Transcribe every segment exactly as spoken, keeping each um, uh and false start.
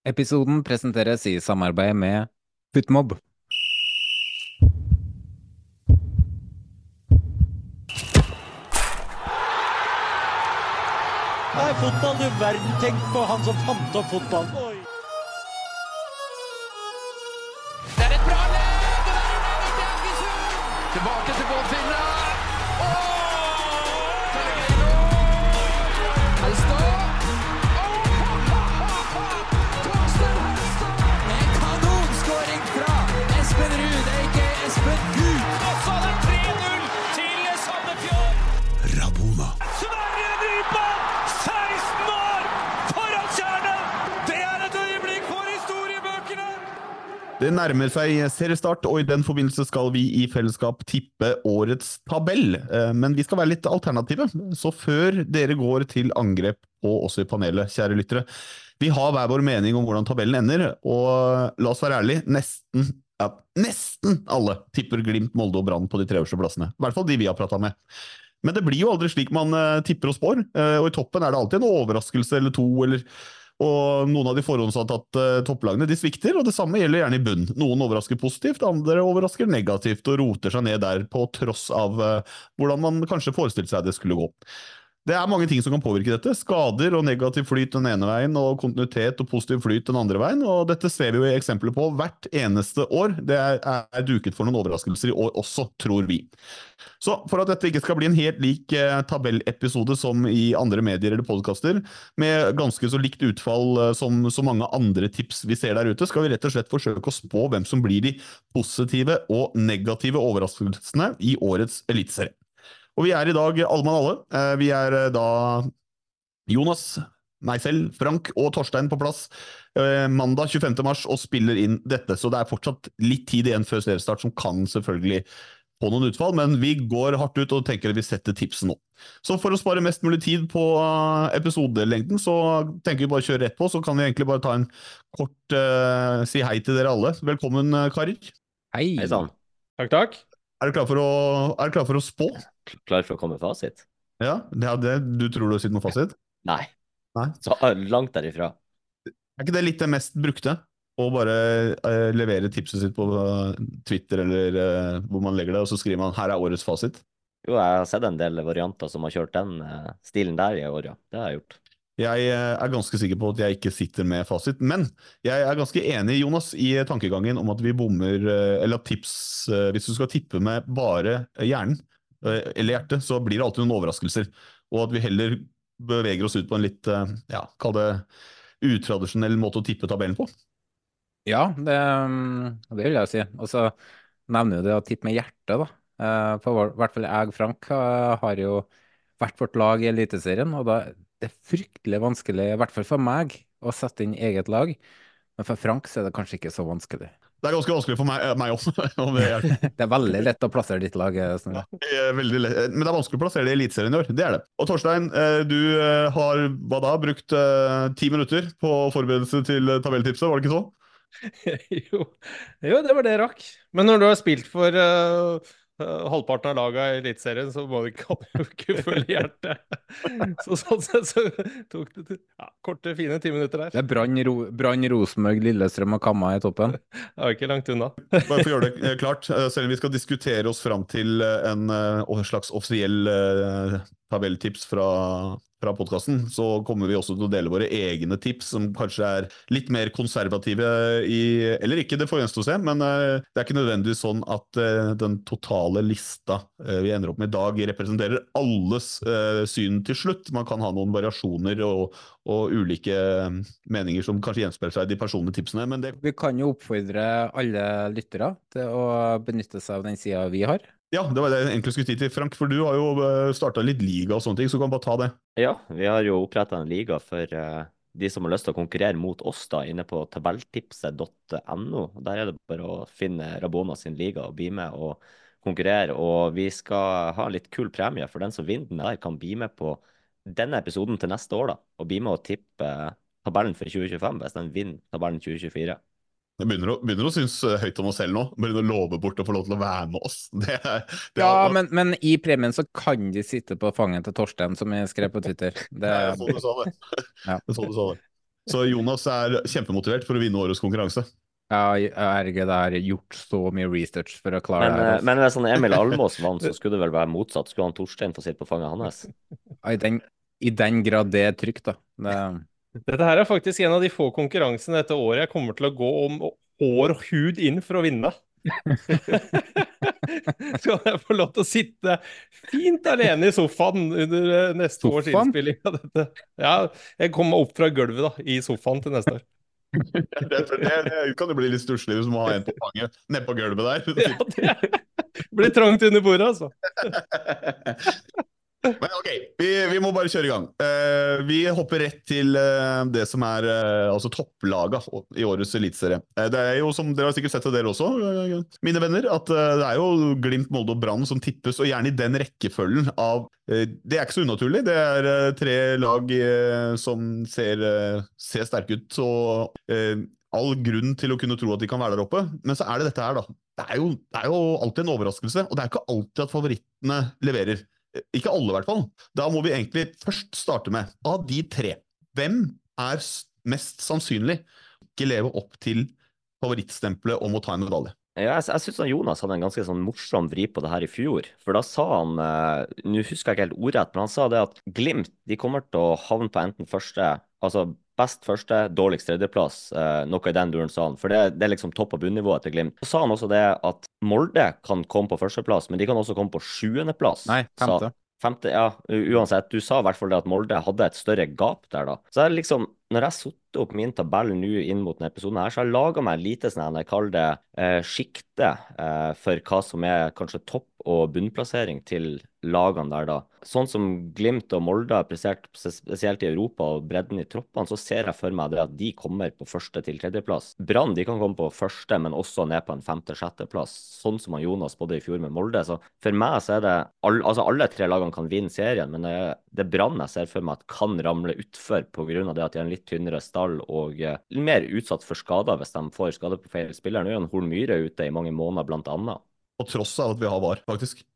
Episoden presenteres i samarbeid med Footmob. Nei, fotball, du verden, tenk på han som fant opp fotball. Oi. Det er et bra leg, og det er Ronaldo til Egersund! Tilbake til Båtfinna! Åh! Pellegrino! Helstad! Åh! Torsten Helstad! En kanonskåring fra Espen Ruud, ikke Espen Gud! Og så er det tre null til Sandefjord! Rabona. Sverige Nypa! seksten år! Foran kjernen! Det er et øyeblikk for historiebøkene! Det nærmer seg seriestart, og i den forbindelse skal vi i fellesskap tippe årets tabell. Eh, Men vi skal være litt alternative, så før dere går til angrep på oss i panelet, kjære lyttere, vi har hver vår mening om hvordan tabellen ender, og la oss være ærlige, nesten, ja, nesten alle tipper Glimt, Molde og Brann på de tre øverste plassene. I hvert fall de vi har pratet med. Men det blir jo aldri slik man eh, tipper og spår, eh, og i toppen er det alltid en overraskelse eller to, eller, og noen av de forhåndsantatt eh, topplagene de svikter, og det samme gjelder gjerne i bunn. Noen overrasker positivt, andre overrasker negativt og roter seg ned der på tross av eh, hvordan man kanskje forestilte seg det skulle gå. Det er mange ting som kan påvirke dette. Skader og negativ flyt den ene veien, og kontinuitet og positiv flyt den andre veien, og dette ser vi jo i eksempler på hvert eneste år. Det er, er duket for noen overraskelser i år også, tror vi. Så for at dette ikke skal bli en helt lik eh, tabellepisode som i andre medier eller podcaster, med ganske så likt utfall eh, som så mange andre tips vi ser der ute, skal vi rett og slett forsøke å spå hvem som blir de positive og negative overraskelsene i årets eliteserie. Og vi er i dag alle mann alle. Eh, Vi er eh, da Jonas, meg selv, Frank og Torstein på plass eh, mandag tjuefemte mars og spiller inn dette, så det er fortsatt litt tid igjen før seriestart som kan selvfølgelig få noen utfall, men vi går hardt ut og tenker at vi setter tipsen nå. Så for å spare mest mulig tid på eh, episodelengden, så tenker vi bare å kjøre rett på, så kan vi egentlig bare ta en kort eh, si hei til dere alle. Velkommen, eh, karer. Hei! Hei sann. Takk, takk. Er dere klar for å, er dere klar for å spå? Klar for å komme med fasit? Ja, det er det. Du tror du har sitt noe fasit? Nei. Nei. Så ah, langt derifra. Er ikke det litt det mest brukte? Å bare eh, levere tipset sitt på eh, Twitter eller eh, hvor man legger det, og så skriver man her er årets fasit. Jo, jeg har sett en del varianter som har kjørt den eh, stilen der i år, ja. Det har jeg gjort. Jeg eh, er ganske sikker på at jeg ikke sitter med fasit, men jeg er ganske enig, Jonas, i tankegangen om at vi bommer, eh, eller at tips, eh, hvis du skal tippe med bare hjernen eh, eller hjertet, så blir det alltid noen overraskelser, og at vi heller beveger oss ut på en litt, eh, ja, kall det utradisjonell måte å tippe tabellen på. Ja, det, det vil jeg si. Og så nevner du det å tippe med hjertet, da. Eh, For i hvert fall jeg, Frank, eh, har jo hvert vårt lag i Eliteserien, og da det er fryktelig vanskelig, i hvert fall for meg, å sette inn eget lag. Men for Frank så er det kanskje ikke så vanskelig. Det er ganske vanskelig for meg, eh, meg også. om det er. Det er veldig lett å plassere ditt lag, eh, Snorre. Det er veldig lett. Men det er vanskelig å plassere det i Eliteserien i år, det er det. Og Torstein, eh, du eh, har hva da, brukt eh, ti minutter på forberedelse til eh, tabelltipset, var det ikke så? Jo. jo, det var det jeg rakk. Men når du har spilt for uh, uh, halvparten av laget i Eliteserien, så må du ikke, ikke følge hjertet. Så sånn sett så tok det ja, korte, fine ti minutter der. Det er Brann, Ro Brann, Rosenborg, Lillestrøm og Kamma i toppen. Jeg var ikke langt unna. Bare for å gjøre det eh, klart, eh, selv om vi skal diskutere oss fram til eh, en eh, slags offisiell eh, tabelltips fra, fra podcasten, så kommer vi også til å dele våre egne tips, som kanskje er litt mer konservative i, eller ikke, det får gjenstå å se, men eh, det er ikke nødvendigvis sånn at eh, den totale lista eh, vi ender opp med i dag representerer alles eh, syn til slutt. Man kan ha noen variasjoner og, og ulike eh, meninger som kanskje gjenspeiler seg i de personlige tipsene, men det Vi kan jo oppfordre alle lyttere til å benytte seg av den siden vi har. Ja, det var det jeg egentlig skulle si til Frank, for du har jo startet litt liga og sånne ting, så kan du bare ta det. Ja, vi har jo opprettet en liga for uh, de som har lyst til å konkurrere mot oss da, inne på tabelltipset punktum no. Der er det bare å finne Rabona sin liga og bli med og konkurrere, og vi skal ha en litt kul premie, for den som vinner den der kan bli med på denne episoden til neste år da, og bli med å tippe tabellen for tjue tjuefem hvis den vinner tabellen tjue tjuefire. Jeg begynner å, begynner å synes høyt om oss selv nå. Begynner å love bort å få lov til å være med oss. Det er, det er, Ja, men, men i premien så kan de sitte på fanget til Torstein, som jeg skrev på Twitter. Det, Jeg så du sa det. Ja. Jeg så du sa det. Så Jonas er kjempemotivert for å vinne årets konkurranse. Ja, herregud, jeg har gjort så mye research for å klare Men, det her, eh, altså. men hvis han Emil Almås vant, så skulle det vel være motsatt. Skulle han Torstein få sitte på fanget hans? I den, I den grad det er trygt, da. Det, Dette her er faktisk en av de få konkurransene dette året jeg kommer til å gå om hår og hud inn for å vinne. Skal jeg få lov til å sitte fint alene i sofaen under eh, neste års Sofaen? innspilling av dette. Ja, jeg kommer opp fra gulvet da, i sofaen til neste år. Det, det, det kan jo bli litt stusslig hvis man har en på fanget nede på gulvet der. Ja, det blir trangt under bordet, altså. Men ok, vi, vi må bare kjøre i gang. Eh, vi hopper rett til eh, det som er eh, altså topplaga i årets elitserie. Eh, det er jo, som dere har sikkert sett det dere også, eh, mine venner, at eh, det er jo Glimt, Molde og Brann som tippes, og gjerne i den rekkefølgen av eh, det er ikke så unaturlig. Det er eh, tre lag eh, som ser, eh, ser sterke ut, og eh, all grunn til å kunne tro at de kan være der oppe. Men så er det dette her, da. Det er jo, det er jo alltid en overraskelse, og det er ikke alltid at favorittene leverer. Ikke alle i hvert fall. Da må vi egentlig først starte med, av de tre, hvem er mest sannsynlig ikke leve opp til favorittstempelet om å ta en medalje? Ja, jeg, jeg synes at Jonas hadde en ganske sånn morsom vri på det her i fjor. For da sa han, eh, nå husker jeg ikke helt ordrett, men han sa det at Glimt, de kommer til å havne på enten første, altså best første, dårligst tredjeplass, eh, noe i den duren sa han. For det, det er liksom topp- og bunnivået til Glimt. Så sa han også det at Molde kan komme på førsteplass, men de kan også komme på sjuendeplass. nei, femte. Femte, ja, uansett. Du sa i hvert fall det at Molde hadde et større gap der da. Så jeg liksom, når jeg satte opp min tabell nå inn mot denne episoden her, så har jeg laget meg lite sånn, jeg kaller det eh, skikte eh, for hva som er kanskje topp- og bunnplassering til lagene der da. Sånn som Glimt og Molde har prestert spesielt i Europa og bredden i troppene, så ser jeg for meg det at de kommer på første til tredjeplass. Brann, de kan komme på første, men også ned på en femte-sjetteplass, sånn som Jonas både i fjor med Molde. Så for meg så er det, all, altså alle tre lagene kan vinne serien, men det, det Brann jeg ser for meg at kan ramle utfor på grunn av det at de har en litt tynnere stall og uh, mer utsatt for skader hvis de får skade på feil spiller. Nå er jo en Horn Myhre ute i mange måneder blant annet. På tross av at vi har V A R, faktisk.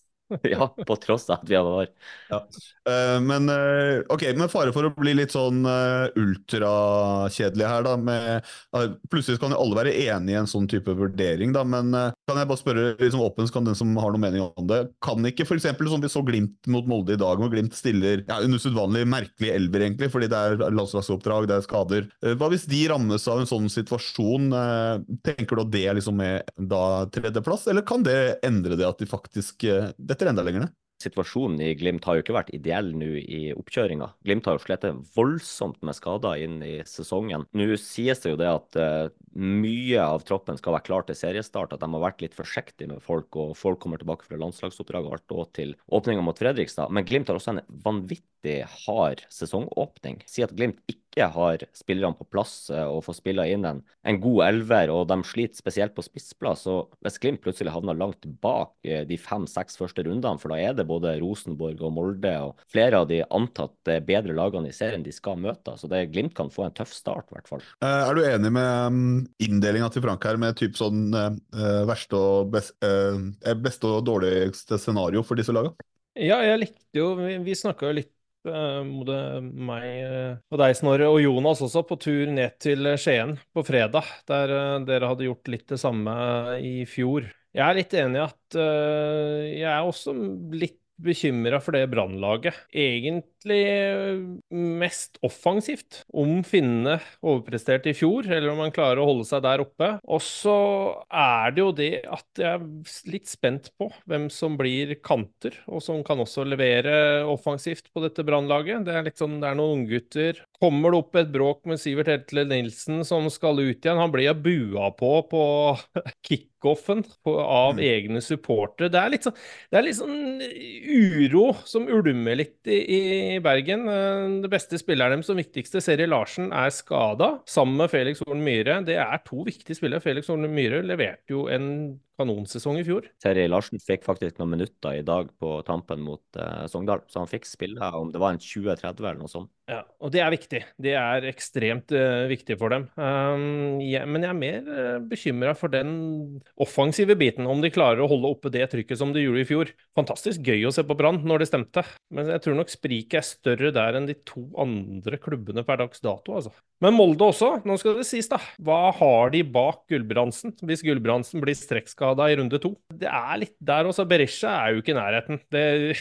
Ja, på tross av at vi har V A R. Ja. Uh, men uh, ok, med fare for å bli litt sånn uh, ultrakjedelig her da, med, uh, plutselig kan jo alle være enige i en sånn type vurdering da, men uh, kan jeg bare spørre liksom åpent, kan den som har noen mening om det, kan ikke for eksempel som vi så Glimt mot Molde i dag, hvor Glimt stiller ja, en usedvanlig merkelig elver egentlig, fordi det er landslagsoppdrag, det er skader. Uh, hva hvis de rammes av en sånn situasjon, uh, tenker du at det er liksom med da tredjeplass, eller kan det endre det at de faktisk, uh, dette er enda lenger ned? Situasjonen i Glimt har jo ikke vært ideell nå i oppkjøringa. Glimt har jo slettet voldsomt med skader inn i sesongen. Nå sies det jo det at uh, mye av troppen skal være klar til seriestart, at de har vært litt forsiktige med folk, og folk kommer tilbake fra landslagsoppdrag og alt og til åpninga mot Fredrikstad. Men Glimt har også en vanvittig hard sesongåpning. Si at Glimt ikke har spillerne på plass uh, og får spille inn en, en god elver, og de sliter spesielt på spissplass. Og hvis Glimt plutselig havner langt bak uh, de fem-seks første rundene, for da er det både Rosenborg og Molde og flere av de antatt bedre lagene i serien de skal møte. Så det Glimt kan få en tøff start, i hvert fall. Uh, er du enig med um, inndelinga til Frank her, med typ sånn uh, verste og best, uh, beste og dårligste scenario for disse lagene? Ja, jeg likte jo, vi, vi snakket jo litt både meg og deg, Snorre, og Jonas også, på tur ned til Skien på fredag, der dere hadde gjort litt det samme i fjor. Jeg er litt enig i at uh, jeg er også litt bekymret for det Brannlaget. Egentlig mest offensivt, om finnene overpresterte i fjor, eller om man klarer å holde seg der oppe. Og så er det jo det at jeg er litt spent på hvem som blir kanter, og som kan også levere offensivt på dette Brannlaget. Det er litt sånn, det er noen unggutter. Kommer det opp et bråk med Sivert Hetle Nilsen som skal ut igjen? Han blir jo bua på på kickoffen på, av mm. egne supportere. Det er litt sånn, det er litt sånn uro som ulmer litt i, i Bergen. Det beste spilleren dem som viktigste, Seri Larsen, er skadet, sammen med Felix Horn Myhre. Det er to viktige spillere. Felix Horn Myhre leverte jo en kanonsesong i fjor. Terje Larsen fikk faktisk noen minutter i dag på tampen mot uh, Sogndal, så han fikk spille om det var en tjue tretti eller noe sånt. Ja, og det er viktig. Det er ekstremt uh, viktig for dem. Um, ja, men jeg er mer uh, bekymra for den offensive biten, om de klarer å holde oppe det trykket som de gjorde i fjor. Fantastisk gøy å se på Brann når det stemte, men jeg tror nok spriket er større der enn de to andre klubbene per dags dato, altså. Men Molde også, nå skal det sies da. Hva har de bak Gulbrandsen, hvis Gulbrandsen blir strekkskada i runde to? Det er litt der også. Berisha er jo ikke i nærheten. Det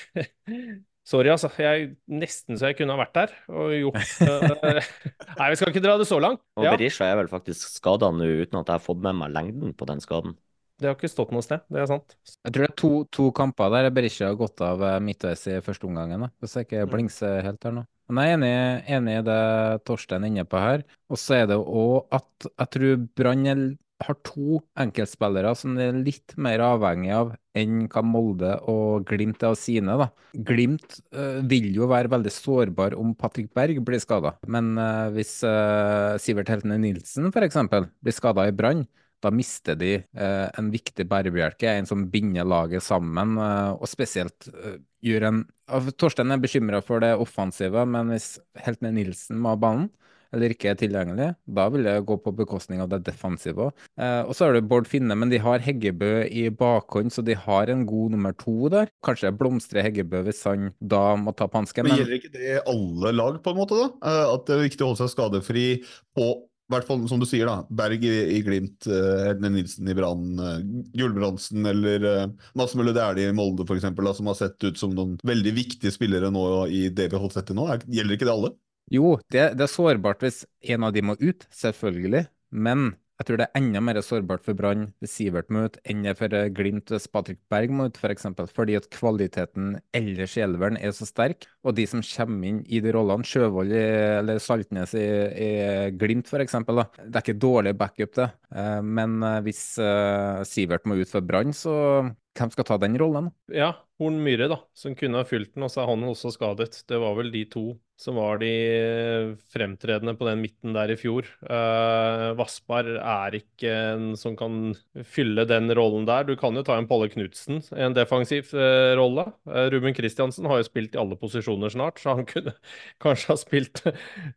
Sorry, altså. Jeg, nesten så jeg kunne ha vært der og gjort uh, Nei, vi skal ikke dra det så langt. Og Ja, Berisha er vel faktisk skada nå, uten at jeg har fått med meg lengden på den skaden. det har ikke stått noe sted, det er sant. Jeg tror det er to, to kamper der Berisha har gått av eh, midtveis i første omgangen, da, hvis jeg ikke blingser helt her nå. Men jeg er enig, enig i det Torstein er inne på her. Og så er det òg at jeg tror Brann er- har to enkeltspillere som er litt mer avhengig av enn hva Molde og Glimt er av sine, da. Glimt eh, vil jo være veldig sårbar om Patrick Berg blir skada. Men eh, hvis eh, Sivert Heltene Nilsen for eksempel blir skada i Brann, da mister de eh, en viktig bærebjelke, en som binder laget sammen, eh, og spesielt eh, gjør en av- Torstein er bekymra for det offensive, men hvis Heltene Nilsen må ha banen, eller ikke er tilgjengelig, da vil det gå på bekostning av det defensive. Eh, og så har du Bård Finne, men de har Heggebø i bakhånd, så de har en god nummer to der. Kanskje blomstrer Heggebø hvis han da må ta hansken, Men men gjelder ikke det alle lag, på en måte, da? Eh, At det er viktig å holde seg skadefri på, i hvert fall som du sier, da. Berg i, i Glimt, uh, Hedne Nilsen i Brann, uh, Gulbrandsen eller uh, Mads Møller Dæhlie i Molde, for eksempel, da, som har sett ut som noen veldig viktige spillere nå i det vi har sett til nå. Er, gjelder ikke det alle? jo, det, det er sårbart hvis en av de må ut, selvfølgelig. Men jeg tror det er enda mer sårbart for Brann hvis Sivert må ut, enn det for eh, Glimt hvis Patrick Berg må ut, for eksempel. Fordi at kvaliteten ellers i elveren er så sterk, og de som kommer inn i de rollene, Sjøvold i, eller Saltnes i, i Glimt, for eksempel, da. Det er ikke dårlig backup, det. Eh, Men eh, hvis eh, Sivert må ut for Brann, så hvem skal ta den rollen? Ja, Horn Myhre da, som kunne ha fylt den, og så er han også skadet. Det var vel de to som var de fremtredende på den midten der i fjor. Uh, Vassbar er ikke en som kan fylle den rollen der. Du kan jo ta en Palle Knudsen, en defensiv uh, rolle. Uh, Ruben Kristiansen har jo spilt i alle posisjoner snart, så han kunne kanskje ha spilt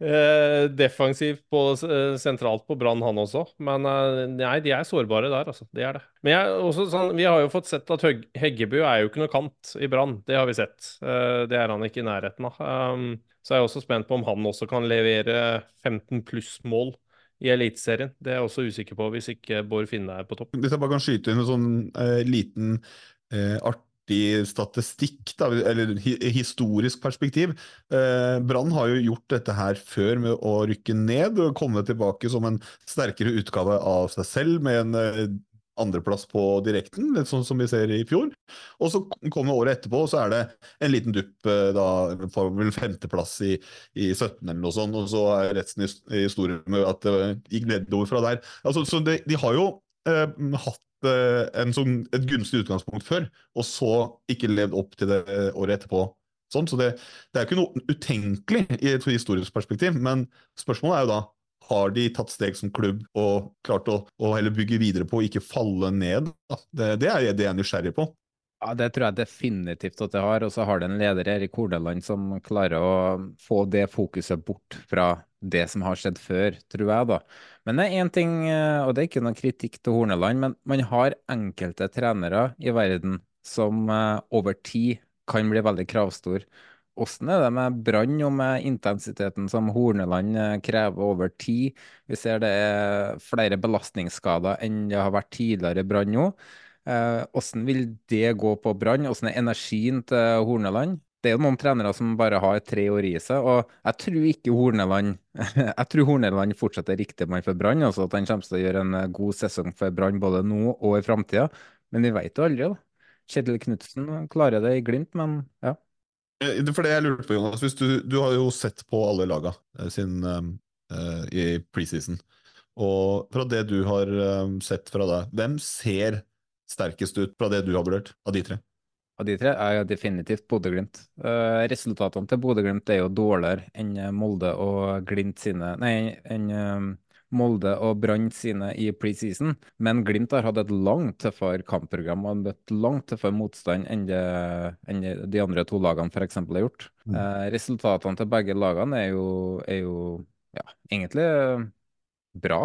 uh, defensivt på, uh, sentralt på Brann han også. Men uh, nei, de er sårbare der, altså. Det er det. Men jeg, også, sånn, vi har jo fått sett at Høg Heggebø er jo ikke noe kant i Brann. Det har vi sett. Uh, det er han ikke i nærheten av. Um, så er jeg også spent på om han også kan levere femten pluss mål i Eliteserien. Det er jeg også usikker på hvis ikke Bård Finne er på topp. Hvis jeg bare kan skyte inn en sånn eh, liten eh, artig statistikk, da, eller hi historisk perspektiv. Eh, Brann har jo gjort dette her før med å rykke ned og komme tilbake som en sterkere utgave av seg selv med en eh, andreplass på direkten, litt sånn som vi ser i fjor. Og så kommer året etterpå, og så er det en liten dupp, eh, da, for vel femteplass i, i sytten eller noe sånt, og så er resten i, i historien med at det gikk nedover fra der. Altså, så de, de har jo eh, hatt eh, en sånn, et gunstig utgangspunkt før, og så ikke levd opp til det året etterpå. Sånn, så det, det er jo ikke noe utenkelig i et historisk perspektiv, men spørsmålet er jo da, har de tatt steg som klubb og klart å, å heller bygge videre på og ikke falle ned? Da? Det, det er det jeg er nysgjerrig på. Ja, det tror jeg definitivt at det har, og så har det en leder, Erik Hordaland, som klarer å få det fokuset bort fra det som har skjedd før, tror jeg da. Men det er en ting, og det er ikke noen kritikk til Hordaland, men man har enkelte trenere i verden som over tid kan bli veldig kravstor. Hvordan er det med Brann og med intensiteten som Horneland krever over tid? Vi ser det er flere belastningsskader enn det har vært tidligere i Brann nå. Eh, hvordan vil det gå på Brann? Hvordan er energien til Horneland? Det er jo noen trenere som bare har tre år i seg, og jeg tror ikke Horneland jeg tror Horneland fortsetter riktig mann for Brann, altså at han kommer til å gjøre en god sesong for Brann både nå og i fremtiden. Men vi vet jo aldri da. Kjetil Knudsen klarer det i Glimt, men ja. Eh, For det jeg lurte på, Jonas, hvis du, du har jo sett på alle laga eh, sin, eh, i preseason, og fra det du har eh, sett fra deg, hvem ser sterkest ut fra det du har vurdert av de tre? Av de tre er jo definitivt Bodø-Glimt. Eh, resultatene til Bodø-Glimt er jo dårligere enn Molde og Glimt sine, nei, enn eh, Molde og Brann sine i preseason, men Glimt har hatt et langt tøffere kampprogram og møtt langt tøffere motstand enn det, enn det de andre to lagene for eksempel har gjort. Mm. Eh, resultatene til begge lagene er jo, er jo ja, egentlig bra.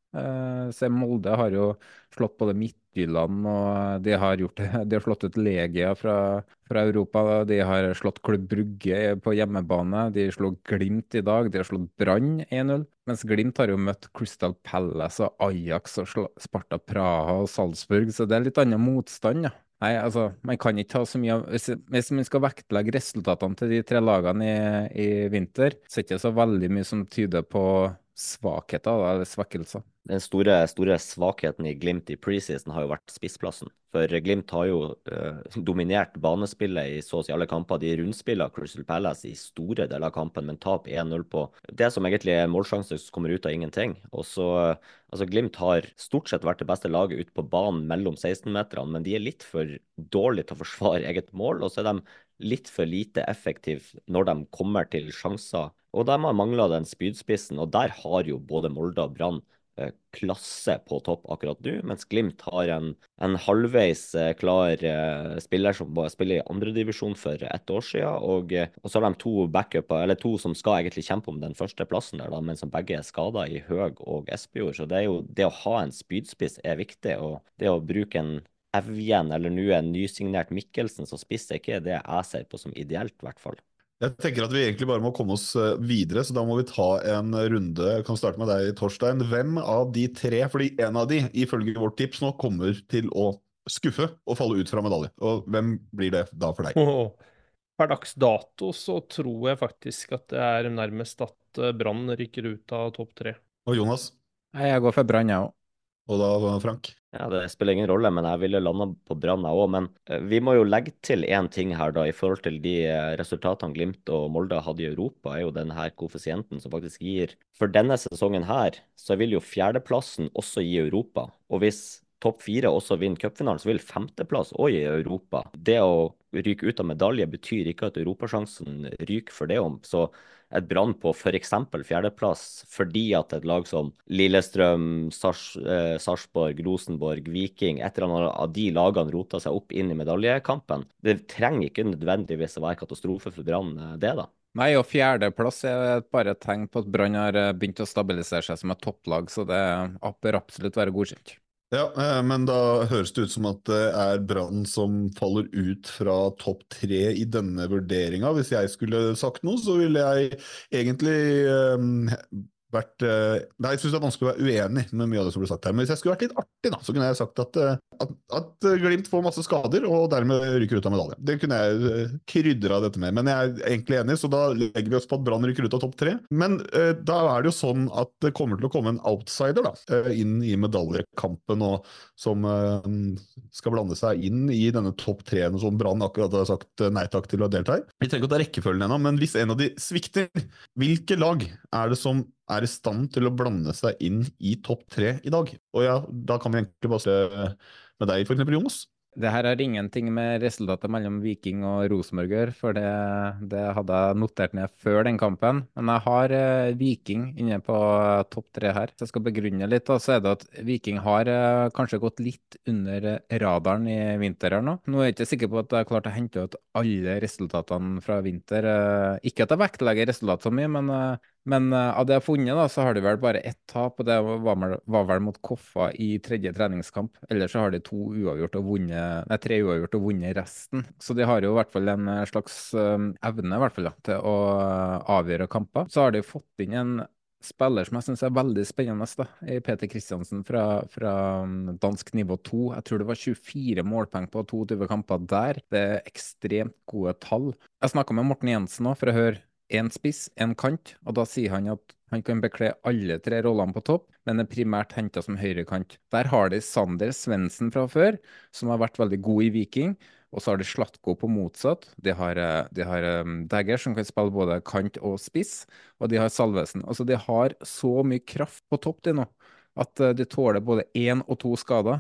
Eh, se, Molde har jo slått både Midtjylland og de har gjort det. De har slått ut Legia fra, fra Europa. De har slått Klubb Brugge på hjemmebane. De slo Glimt i dag. De har slått Brann en null. Mens Glimt har jo møtt Crystal Palace og Ajax og sla- Sparta Praha og Salzburg, så det er litt annen motstand, ja. Nei, altså, man kan ikke ta så mye av Hvis, hvis man skal vektlegge resultatene til de tre lagene i, i vinter, så er det ikke så veldig mye som tyder på svakheter da, eller svekkelser. Den store, store svakheten i Glimt i preseason har jo vært spissplassen. For Glimt har jo eh, dominert banespillet i så å si alle kamper. De rundspiller Crystal Palace i store deler av kampen, men tap en null på det som egentlig er målsjanser som kommer ut av ingenting. Og så, eh, altså Glimt har stort sett vært det beste laget ute på banen mellom seksten-meterne, men de er litt for dårlige til å forsvare eget mål, og så er de litt for lite effektive når de kommer til sjanser. Og de har manglet den spydspissen, og der har jo både Molde og Brann eh, klasse på topp akkurat nå, mens Glimt har en, en halvveis eh, klar eh, spiller som bare spiller i andredivisjon for ett år siden, og, eh, og så har de to backuper, eller to som skal egentlig kjempe om den første plassen der, da, men som begge er skadet i Høg og Espejord. Så det er jo det å ha en spydspiss er viktig, og det å bruke en Evjen eller nå en nysignert Mikkelsen som spiss er ikke det jeg ser på som ideelt, i hvert fall. Jeg tenker at vi egentlig bare må komme oss eh, videre, så da må vi ta en runde. Jeg kan starte med deg, Torstein. Hvem av de tre, fordi en av de, ifølge vårt tips nå, kommer til å skuffe og falle ut fra medalje? Og hvem blir det da for deg? Åh, Per dags dato så tror jeg faktisk at det er nærmest at eh, Brann rykker ut av topp tre. Og Jonas? Nei, jeg går for Brann, jeg òg. Og da Frank? Ja, det spiller ingen rolle, men jeg ville landa på Brann jeg òg. Men eh, vi må jo legge til én ting her, da, i forhold til de eh, resultatene Glimt og Molde hadde i Europa, er jo den her koeffisienten som faktisk gir. For denne sesongen her, så vil jo fjerdeplassen også gi Europa. Og hvis topp fire også vinner cupfinalen, så vil femteplass også gi Europa. Det å ryke ut av medalje betyr ikke at europasjansen ryker for det om. Så et Brann på for eksempel fjerdeplass fordi at et lag som Lillestrøm, Sars, eh, Sarpsborg, Rosenborg, Viking, et eller annet av de lagene rota seg opp inn i medaljekampen. Det trenger ikke nødvendigvis å være katastrofe for Brann, eh, det da. Nei, og fjerdeplass er bare et tegn på at Brann har eh, begynt å stabilisere seg som et topplag, så det bør absolutt være godkjent. Ja, eh, men da høres det ut som at det er Brann som faller ut fra topp tre i denne vurderinga. Hvis jeg skulle sagt noe, så ville jeg egentlig eh, vært eh, Nei, jeg syns det er vanskelig å være uenig med mye av det som ble sagt her. Men hvis jeg skulle vært litt artig, da, så kunne jeg sagt at, eh, at, at Glimt får masse skader og dermed ryker ut av medalje. Det kunne jeg eh, krydra dette med. Men jeg er egentlig enig, så da legger vi oss på at Brann ryker ut av topp tre. Men eh, da er det jo sånn at det kommer til å komme en outsider da, eh, inn i medaljekampen, og som eh, skal blande seg inn i denne topp tre-en som Brann akkurat har sagt eh, nei takk til å delta i. Vi trenger ikke å ta rekkefølgen ennå, men hvis en av de svikter, hvilke lag er det som er i stand til å blande seg inn i topp tre i dag? Og ja, da kan vi egentlig bare se med deg, for eksempel, Jonas. Det her har ingenting med resultatet mellom Viking og Rosenborg å gjøre, for det, det hadde jeg notert ned før den kampen. Men jeg har eh, Viking inne på eh, topp tre her. Så jeg skal begrunne litt, da, så er det at Viking har eh, kanskje gått litt under radaren i vinter her nå. Nå er jeg ikke sikker på at jeg har klart å hente ut alle resultatene fra vinter. Eh, ikke at jeg vektlegger resultat så mye, men eh, Men uh, av det jeg har funnet, da, så har de vel bare ett tap, og det var, med, var vel mot Koffa i tredje treningskamp. Ellers så har de to uavgjort og vunnet, nei, tre uavgjort og vunnet resten. Så de har jo i hvert fall en slags uh, evne i hvert fall, da, til å uh, avgjøre kamper. Så har de fått inn en spiller som jeg synes er veldig spennende, da, i Peter Kristiansen fra, fra um, dansk nivå to. Jeg tror det var tjuefire målpoeng på tjueto kamper der. Det er ekstremt gode tall. Jeg snakket med Morten Jensen nå for å høre en spiss, en kant, og da sier han at han kan bekle alle tre rollene på topp, men er primært hentet som høyrekant. Der har de Sander Svendsen fra før, som har vært veldig god i Viking, og så har de Slatko på motsatt. De har, de har um, Dagger, som kan spille både kant og spiss, og de har Salvesen. Altså, de har så mye kraft på topp de nå, at uh, de tåler både én og to skader.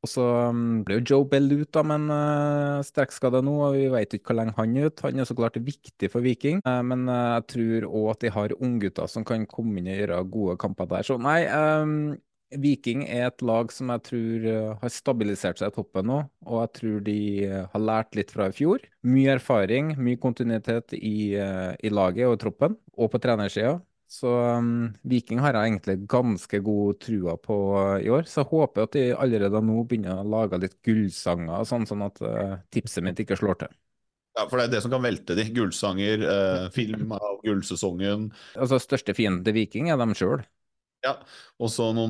Og så um, ble jo Joe Bell ut da, med en uh, strekkskade nå, og vi vet ikke hvor lenge han er ut. Han er så klart viktig for Viking, uh, men uh, jeg tror også at de har unggutter som kan komme inn og gjøre gode kamper der. Så nei, um, Viking er et lag som jeg tror uh, har stabilisert seg i toppen nå, og jeg tror de uh, har lært litt fra i fjor. Mye erfaring, mye kontinuitet i, uh, i laget og i troppen, og på trenersida. Så um, Viking har jeg egentlig ganske god trua på uh, i år, så jeg håper at de allerede nå begynner å lage litt gullsanger, og sånn, sånn at uh, tipset mitt ikke slår til. Ja, for det er det som kan velte de. Gullsanger, eh, film av gullsesongen. Altså, største fienden til Viking er dem sjøl. Ja, og så noen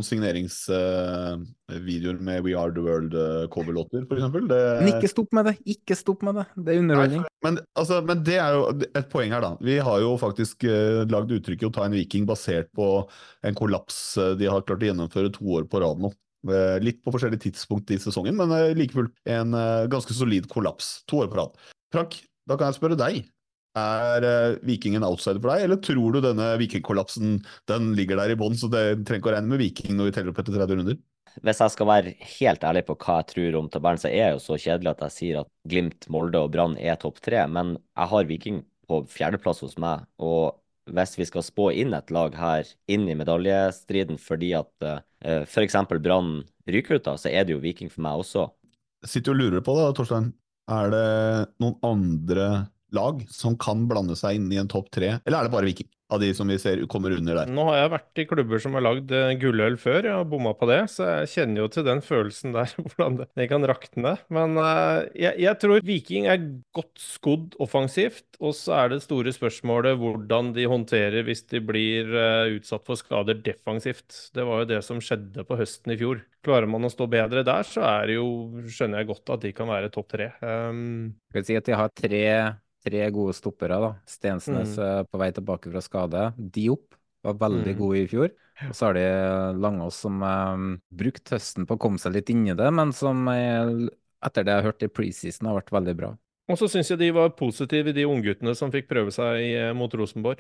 signeringsvideoer med We Are The World-coverlåter, for eksempel. Det... Men ikke stopp med det, ikke stopp med det. Det er underholdning. Nei, men, altså, men det er jo et poeng her, da. Vi har jo faktisk uh, lagd uttrykket å ta en Viking basert på en kollaps uh, de har klart å gjennomføre to år på rad nå. Uh, litt på forskjellige tidspunkt i sesongen, men uh, like fullt en uh, ganske solid kollaps. To år på rad. Frank, da kan jeg spørre deg. Er uh, Viking en outsider for deg, eller tror du denne Viking-kollapsen den ligger der i bånn, så det trenger ikke å regne med Viking når vi teller opp etter tretti runder? Hvis jeg skal være helt ærlig på hva jeg tror om tabellen, så er jeg jo så kjedelig at jeg sier at Glimt, Molde og Brann er topp tre, men jeg har Viking på fjerdeplass hos meg, og hvis vi skal spå inn et lag her inn i medaljestriden fordi at uh, for eksempel Brann ryker ut da, så er det jo Viking for meg også. Jeg sitter og lurer på det, Torstein. Er det noen andre lag som kan blande seg inn i en topp tre, eller er det bare Viking av de som vi ser kommer under der? Nå har jeg vært i klubber som har lagd eh, gulløl før, jeg har bomma på det, så jeg kjenner jo til den følelsen der, hvordan det, det kan rakne. Men uh, jeg, jeg tror Viking er godt skodd offensivt, og så er det store spørsmålet hvordan de håndterer hvis de blir uh, utsatt for skader defensivt. Det var jo det som skjedde på høsten i fjor. Klarer man å stå bedre der, så er det jo, skjønner jeg godt at de kan være topp tre. Um, Skal vi si at de har tre Tre gode stoppere da. Stensnes Mm. på vei tilbake fra skade. Diop var veldig Mm. god i fjor. Og så har de Langås som um, brukt høsten på å komme seg litt inn i det, men som eh, etter det jeg har hørt i preseason har vært veldig bra. Og så synes jeg de var positive, de ungguttene som fikk prøve seg eh, mot Rosenborg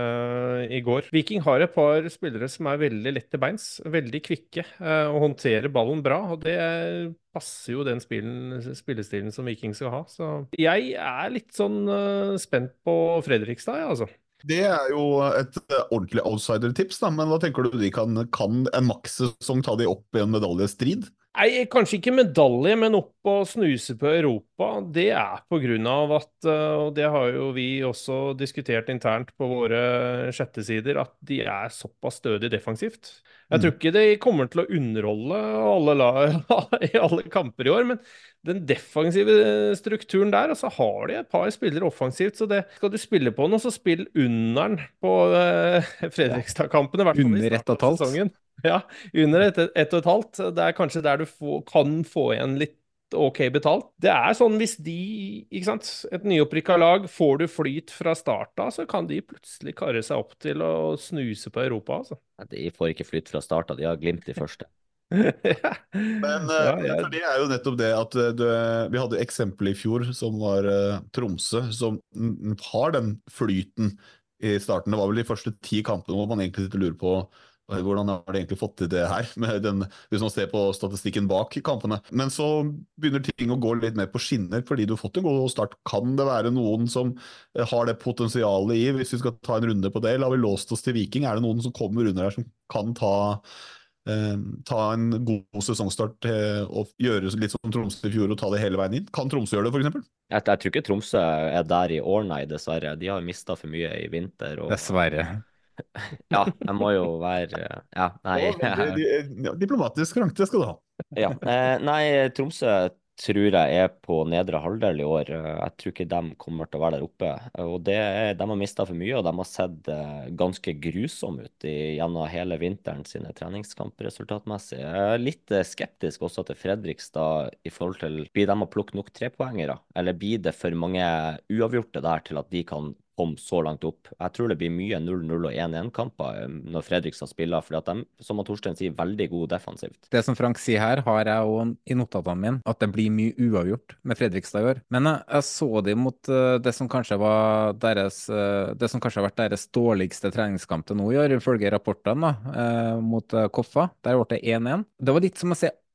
eh, i går. Viking har et par spillere som er veldig lett til beins, veldig kvikke eh, og håndterer ballen bra, og det passer jo den spillen, spillestilen som Viking skal ha. Så jeg er litt sånn eh, spent på Fredrikstad, ja, altså. Det er jo et eh, ordentlig outsider-tips, da, men hva tenker du de kan, kan en makssesong ta de opp i en medaljestrid? Nei, kanskje ikke medalje, men opp og snuse på Europa. Det er på grunn av at, uh, og det har jo vi også diskutert internt på våre sjettesider, at de er såpass stødig defensivt. Jeg tror ikke de kommer til å underholde alle la- i alle kamper i år, men den defensive strukturen der, og så har de et par spillere offensivt, så det skal du spille på nå, så spill under den på uh, Fredrikstad-kampene, i hvert fall i Under ett starten og et av halvt. sesongen. Ja, under ett et og et halvt. Det er kanskje der du få, kan få igjen litt ok betalt. Det er sånn hvis de, ikke sant, et nyopprykka lag, får du flyt fra start av, så kan de plutselig karre seg opp til å snuse på Europa, altså. De får ikke flytt fra start av, de har Glimt i første. Ja. Men Ja, eh, jeg- for det er jo nettopp det at eh, det, vi hadde eksempel i fjor som var eh, Tromsø, som mm, har den flyten i starten. Det var vel de første ti kampene hvor man egentlig sitter og lurer på eh, hvordan har de egentlig fått til det her, med den, hvis man ser på statistikken bak kampene. Men så begynner ting å gå litt mer på skinner, fordi du har fått en god start. Kan det være noen som eh, har det potensialet i, hvis vi skal ta en runde på det, eller har vi låst oss til Viking? Er det noen som kommer under her som kan ta Eh, ta en god sesongstart eh, og gjøre litt som Tromsø i fjor og ta det hele veien inn? Kan Tromsø gjøre det, for eksempel? Jeg, jeg tror ikke Tromsø er der i år, nei, dessverre. De har mistet for mye i vinter. Og, Dessverre. ja, jeg må jo være Ja, nei. Å, veldig, di- ja, diplomatisk Frank, det skal du ha. Ja. Eh, nei, Tromsø tror jeg er på nedre halvdel i år. Eh, Jeg tror ikke de kommer til å være der oppe. Og det er, de har mistet for mye, og de har sett eh, ganske grusom ut i, gjennom hele vinteren sine treningskamper resultatmessig. Jeg er litt eh, skeptisk også til Fredrikstad i forhold til blir de å plukke nok trepoengere, eller blir det for mange uavgjorte der til at de kan komme så langt opp. Jeg tror det blir mye null null og én én-kamper eh, når Fredrikstad spiller, fordi at de, som Torstein sier, veldig god defensivt. Det som Frank sier her, har jeg òg i notatene mine, at det blir mye uavgjort med Fredrikstad i år. Men jeg, jeg så de mot uh, det som kanskje var deres uh, det som kanskje har vært deres dårligste treningskamp til nå i år, ifølge rapportene, da, uh, mot uh, Koffa. Der ble det én én. Det var litt som å se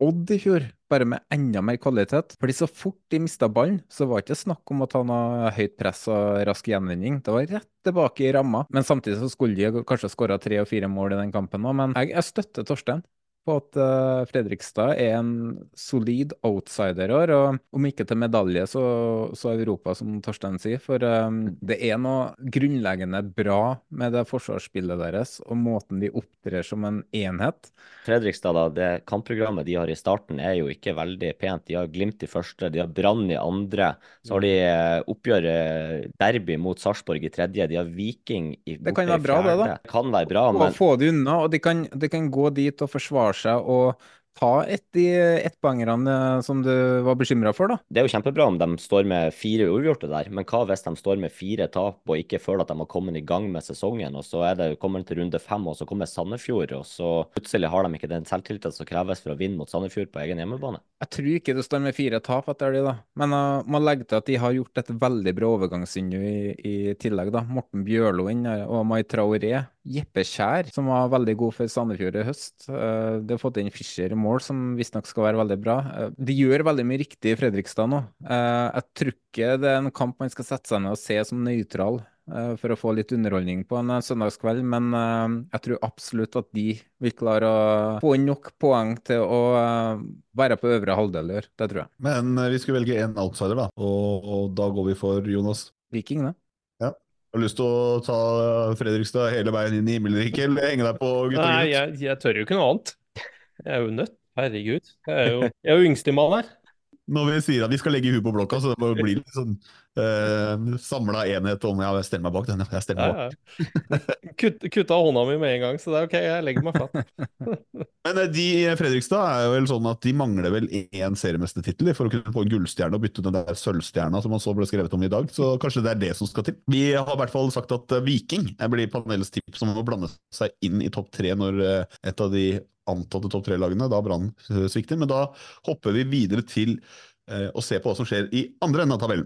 Odd i fjor, bare med enda mer kvalitet. Fordi så fort de mistet ballen, så var det ikke snakk om å ta noe høyt press og rask gjenvinning. Det var rett tilbake i ramma. Men samtidig så skulle de kanskje skåret tre og fire mål i den kampen nå. Men jeg, jeg støtter Torstein på at uh, Fredrikstad er en solid outsider i år, og om ikke til medalje, så, så Europa, som Torstein sier. For um, det er noe grunnleggende bra med det forsvarsspillet deres, og måten de opptrer som en enhet. Fredrikstad, da, det kampprogrammet de har i starten er jo ikke veldig pent. De har Glimt i første, de har Brann i andre, så har de oppgjør derby mot Sarpsborg i tredje, de har Viking i Det kan være bra, det da. Det kan være bra, Og men få de unna, og de kan, de kan gå dit og forsvare seg og ta et de ettpoengerne som du var bekymret for, da. det er jo kjempebra om de står med fire uavgjorte der, men hva hvis de står med fire tap og ikke føler at de har kommet i gang med sesongen, og så er det kommer de til runde fem, og så kommer Sandefjord, og så plutselig har de ikke den selvtilliten som kreves for å vinne mot Sandefjord på egen hjemmebane. Jeg tror ikke det står med fire tap etter de, da. Men uh, man legger til at de har gjort et veldig bra overgangsvindu i, i tillegg, da. Morten Bjørlo inn og Mai Traoré. Jeppe Kjær, som var veldig god for Sandefjord i høst. Uh, de har fått inn Fischer i mål, som visstnok skal være veldig bra. Uh, de gjør veldig mye riktig i Fredrikstad nå. Uh, jeg tror ikke det er en kamp man skal sette seg ned og se som nøytral uh, for å få litt underholdning på en uh, søndagskveld, men uh, jeg tror absolutt at de vil klare å få inn nok poeng til å uh, være på øvre halvdel i år. Det tror jeg. Men eh, vi skulle velge en outsider, da, og, og da går vi for Jonas. Viking, det. Ja. Har du lyst til å ta Fredrikstad hele veien inn i himmelriket, eller henge deg på gutt og Nei, gutt? jeg, jeg tør jo ikke noe annet. Jeg er jo nødt. Herregud. Jeg er jo, jeg er jo yngstemann her. Når vi sier at vi skal legge huet på blokka, så det må bli litt sånn eh, samla enhet om ja, jeg steller meg bak denne. Jeg steller meg bak. Ja, ja. Kutt, kutta hånda mi med en gang, så det er ok, jeg legger meg flatt. Men eh, de Fredrikstad er jo vel sånn at de mangler vel én seriemestertittel for å kunne få en gullstjerne og bytte ut den der sølvstjerna som man så ble skrevet om i dag. Så kanskje det er det som skal til. Vi har i hvert fall sagt at eh, Viking blir panelets tips om å blande seg inn i topp tre når eh, et av de antatte topp tre-lagene, da Brann eh, svikter. Men da hopper vi videre til eh, å se på hva som skjer i andre enden av tabellen.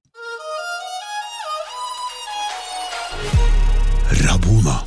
Rabona.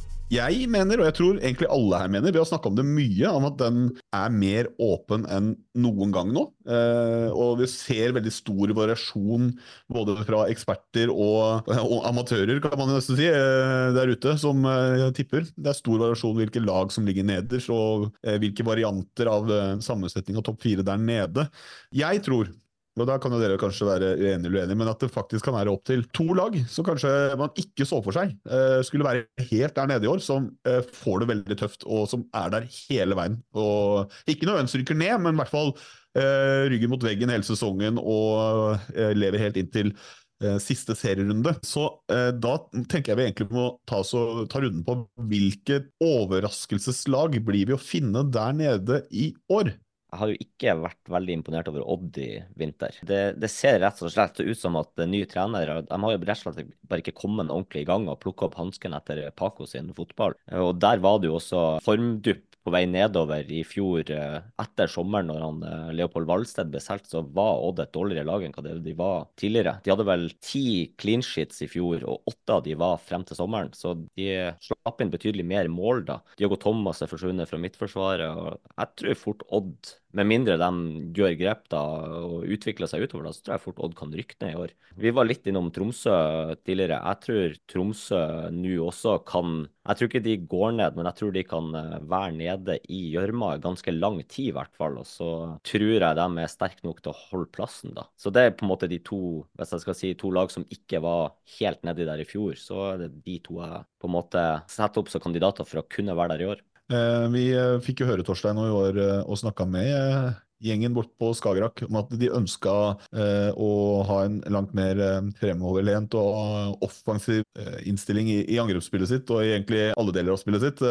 Jeg mener, og jeg tror egentlig alle her mener, vi har snakket om det mye, om at den er mer åpen enn noen gang nå. Eh, og vi ser veldig stor variasjon både fra eksperter og, og amatører, kan man nesten si, eh, der ute som eh, tipper. Det er stor variasjon hvilke lag som ligger nederst, og eh, hvilke varianter av eh, sammensetning av topp fire der nede. Jeg tror, og da kan jo dere kanskje være uenige eller uenige, men at det faktisk kan være opp til to lag som kanskje man ikke så for seg eh, skulle være helt der nede i år, som eh, får det veldig tøft, og som er der hele veien. Og ikke noe ønsker ned, men i hvert fall eh, ryggen mot veggen hele sesongen, og eh, lever helt inn til eh, siste serierunde. Så eh, da tenker jeg vi egentlig må ta, så, ta runden på hvilket overraskelseslag blir vi å finne der nede i år. Jeg har jo ikke vært veldig imponert over Odd i vinter. Det, det ser rett og slett ut som at nye trenere, de har jo rett og slett bare ikke kommet ordentlig i gang og plukket opp hansken etter Paco sin fotball. Og der var det jo også formdypp på vei nedover i fjor. Etter sommeren, når han, Leopold Valsted ble solgt, så var Odd et dårligere lag enn hva det de var tidligere. De hadde vel ti clean sheets i fjor, og åtte av de var frem til sommeren. Så de slapp inn betydelig mer mål da. Diogo Thomas er forsvunnet fra midtforsvaret, og jeg tror fort Odd, med mindre de gjør grep da og utvikler seg utover da, så tror jeg fort Odd kan rykke ned i år. Vi var litt innom Tromsø tidligere. Jeg tror Tromsø nå også kan, jeg tror ikke de går ned, men jeg tror de kan være nede i gjørma ganske lang tid i hvert fall, og så tror jeg de er sterk nok til å holde plassen da. Så det er på en måte de to, hvis jeg skal si to lag som ikke var helt nedi der i fjor, så er det de to jeg på en måte setter opp som kandidater for å kunne være der i år. Eh, vi eh, fikk jo høre Torstein og i år eh, og snakket med eh, gjengen bort på Skagerrak om at de ønsket eh, å ha en langt mer eh, fremoverlent og offensiv eh, innstilling i, i angrepsspillet sitt, og egentlig alle deler av spillet sitt.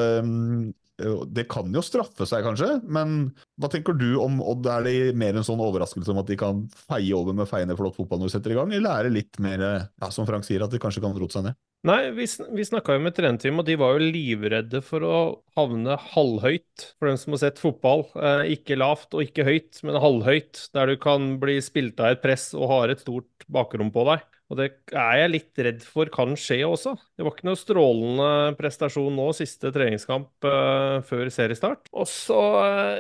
Eh, det kan jo straffe seg kanskje, men hva tenker du om Odd? Er det mer en sånn overraskelse om at de kan feie over med feiende flott fotball når de setter i gang, eller er det litt mer, ja, som Frank sier, at de kanskje kan rote seg ned? Nei, vi, sn vi snakket jo med trenerteam, og de var jo livredde for å havne halvhøyt. For dem som har sett fotball, eh, ikke lavt og ikke høyt, men halvhøyt, der du kan bli spilt av et press og har et stort bakrom på deg. Og det er jeg litt redd for kan skje også. Det var ikke noe strålende prestasjon nå, siste treningskamp uh, før seriestart. Og så uh,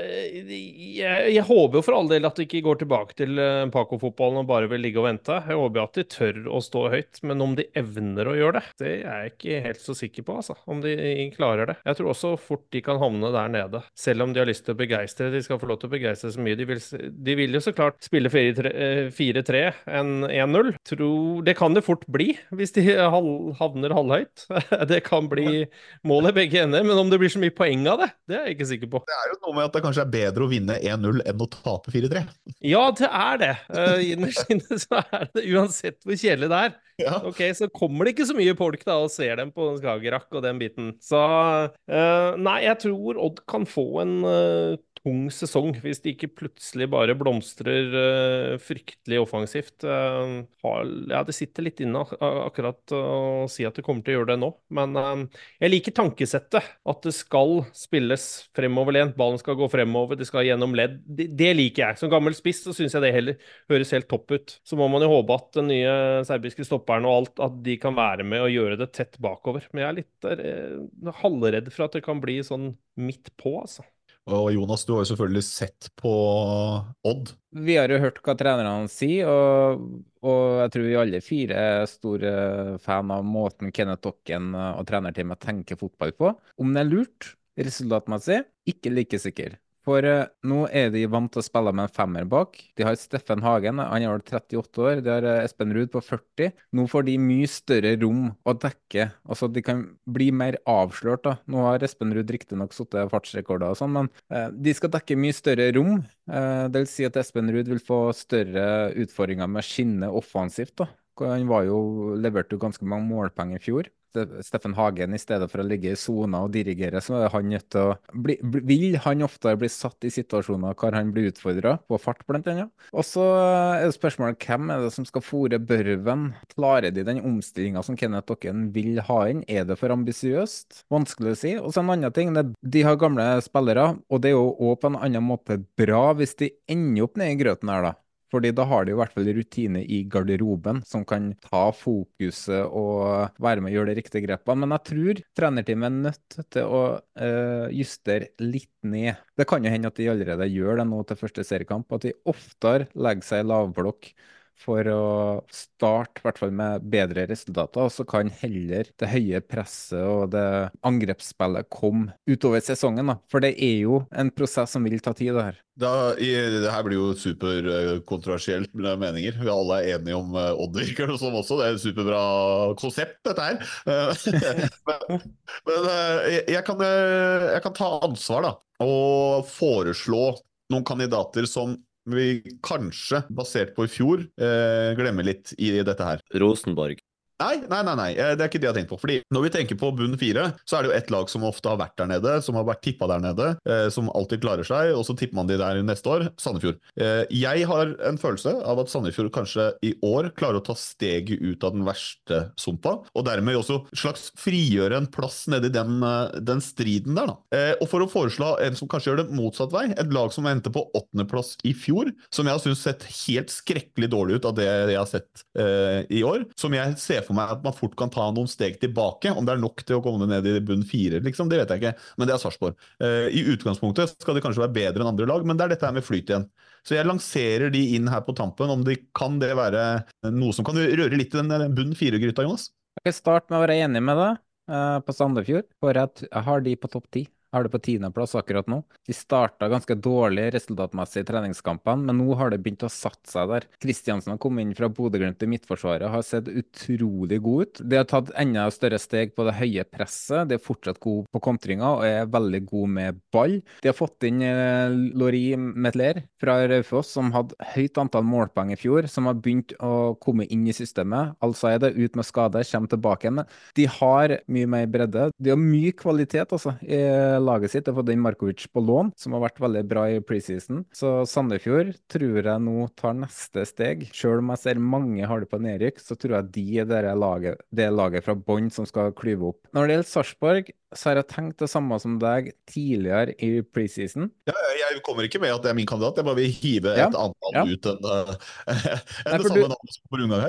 jeg, jeg håper jo for all del at de ikke går tilbake til uh, Paco-fotballen og bare vil ligge og vente. Jeg håper at de tør å stå høyt, men om de evner å gjøre det, det er jeg ikke helt så sikker på, altså. Om de klarer det. Jeg tror også fort de kan havne der nede. Selv om de har lyst til å begeistre, de skal få lov til å begeistre så mye. De vil, de vil jo så klart spille fire tre enn en null. Tror det kan det fort bli, hvis de havner halvhøyt. Det kan bli målet i begge ender, men om det blir så mye poeng av det, det er jeg ikke sikker på. Det er jo noe med at det kanskje er bedre å vinne en null enn å tape fire tre. Ja, det er det. Uh, Innerst inne så er det, uansett hvor kjedelig det er. Ja. Ok, så kommer det ikke så mye folk da og ser dem på Skagerrak og den biten. Så uh, nei, jeg tror Odd kan få en uh, tung sesong hvis de ikke plutselig bare blomstrer uh, fryktelig offensivt. Uh, har, ja, det sitter litt inne ak akkurat å si at det kommer til å gjøre det nå, men uh, jeg liker tankesettet, at det skal spilles fremoverlent, ballen skal gå fremover, det skal gjennom ledd. Det, det liker jeg. Som gammel spiss så synes jeg det heller høres helt topp ut. Så må man jo håpe at den nye serbiske stopperen og alt, at de kan være med og gjøre det tett bakover. Men jeg er litt uh, halvredd for at det kan bli sånn midt på, altså. Og Jonas, du har jo selvfølgelig sett på Odd. Vi har jo hørt hva trenerne sier, og, og jeg tror vi alle fire er store fan av måten Kenneth Dokken og trenerteamet tenker fotball på. Om det er lurt, resultatmessig, ikke like sikker. For uh, nå er de vant til å spille med en femmer bak. De har Steffen Hagen, han er trettiåtte år. De har uh, Espen Ruud på førti. Nå får de mye større rom å dekke. Altså, de kan bli mer avslørt da. Nå har Espen Ruud riktig nok suttet fartsrekorder og sånn, men uh, de skal dekke mye større rom. Uh, det vil si at Espen Ruud vil få større utfordringer med å skinne offensivt da. Han var jo, leverte jo ganske mange målpenger i fjor. Steffen Hagen, i stedet for å ligge i zona og dirigere, så er han nødt til å bli, vil han oftere bli satt i situasjoner hvor han blir utfordret på fart blant annet. Og så er det spørsmålet, hvem er det som skal fôre børven? Klarer de den omstillingen som Kenneth Dokken vil ha inn? Er det for ambisiøst? Vanskelig å si. Og så en annen ting, det, de har gamle spillere, og det er jo også på en annen måte bra hvis de ender opp ned i grøten her da. Fordi da har de i hvert fall rutine i garderoben som kan ta fokuset og være med å gjøre det riktige grepet. Men jeg tror trenerteamet er nødt til å uh, justere litt ned. Det kan jo hende at de allerede gjør det nå til første seriekamp, at de oftere legger seg i lavblokk for å starte i hvert fall med bedre resultater, og så kan heller det høye presset og det angrepsspillet komme utover sesongen da. For det er jo en prosess som vil ta tid det her. Da, i, det her blir jo superkontroversielt med meninger. Vi alle er enige om uh, Odd virker det som også. Det er et superbra konsept, dette her. men men uh, jeg, kan, uh, jeg kan ta ansvar da, og foreslå noen kandidater som vi kanskje, basert på i fjor, uh, glemmer litt i dette her. Rosenborg. Nei, nei, nei, nei, det er ikke det jeg har tenkt på. Fordi når vi tenker på bunn fire, så er det jo et lag som ofte har vært der nede, som har vært tippet der nede, eh, som alltid klarer seg, og så tipper man de der neste år, Sandefjord. Eh, jeg har en følelse av at Sandefjord kanskje i år klarer å ta steget ut av den verste sumpa, og dermed også slags frigjøre en plass nede i den, den striden der da. Eh, og for å foreslå en som kanskje gjør det motsatt vei, et lag som endte på åttende plass i fjor, som jeg har synes sett helt skrekkelig dårlig ut av det jeg har sett eh, i år, som jeg ser for meg at man fort kan ta noen steg tilbake. Om det er nok til å komme ned i bunn fire, liksom, det vet jeg ikke, men det er Sarpsborg. Uh, I utgangspunktet skal det kanskje være bedre enn andre lag, men det er dette her med flyt igjen. Så jeg lanserer de inn her på tampen, om de kan det være noe som kan røre litt i den bunn fire-gryta, Jonas? Jeg kan starte med å være enig med deg uh, på Sandefjord, for at jeg har de på topp ti. Jeg har det på tiende plass akkurat nå. De startet ganske dårlig resultatmessig i treningskampene, men nå har det begynt å satt seg der. Kristiansen har kommet inn fra Bodø/Glimt i midtforsvaret, har sett utrolig god ut. De har tatt enda større steg på det høye presset, de er fortsatt gode på kontringer og er veldig gode med ball. De har fått inn eh, Lori Metler fra Raufoss, som hadde høyt antall målpoeng i fjor, som har begynt å komme inn i systemet. Altså er det ut med skade, kommer tilbake igjen. De har mye mer bredde. De har mye kvalitet, altså, i laget sitt. Det har fått inn Markovic på lån, som har vært veldig bra i preseason. Så Sandefjord tror jeg nå tar neste steg. Selv om jeg ser mange har det på nedrykk, så tror jeg de er det laget, det laget fra bånn som skal klyve opp. Når det gjelder Sarpsborg, så har jeg tenkt det samme som deg tidligere i preseason. Ja, jeg kommer ikke med at det er min kandidat, jeg bare vil hive ja. et annet ja. ut enn, uh, enn det samme navnet som på rundgang her.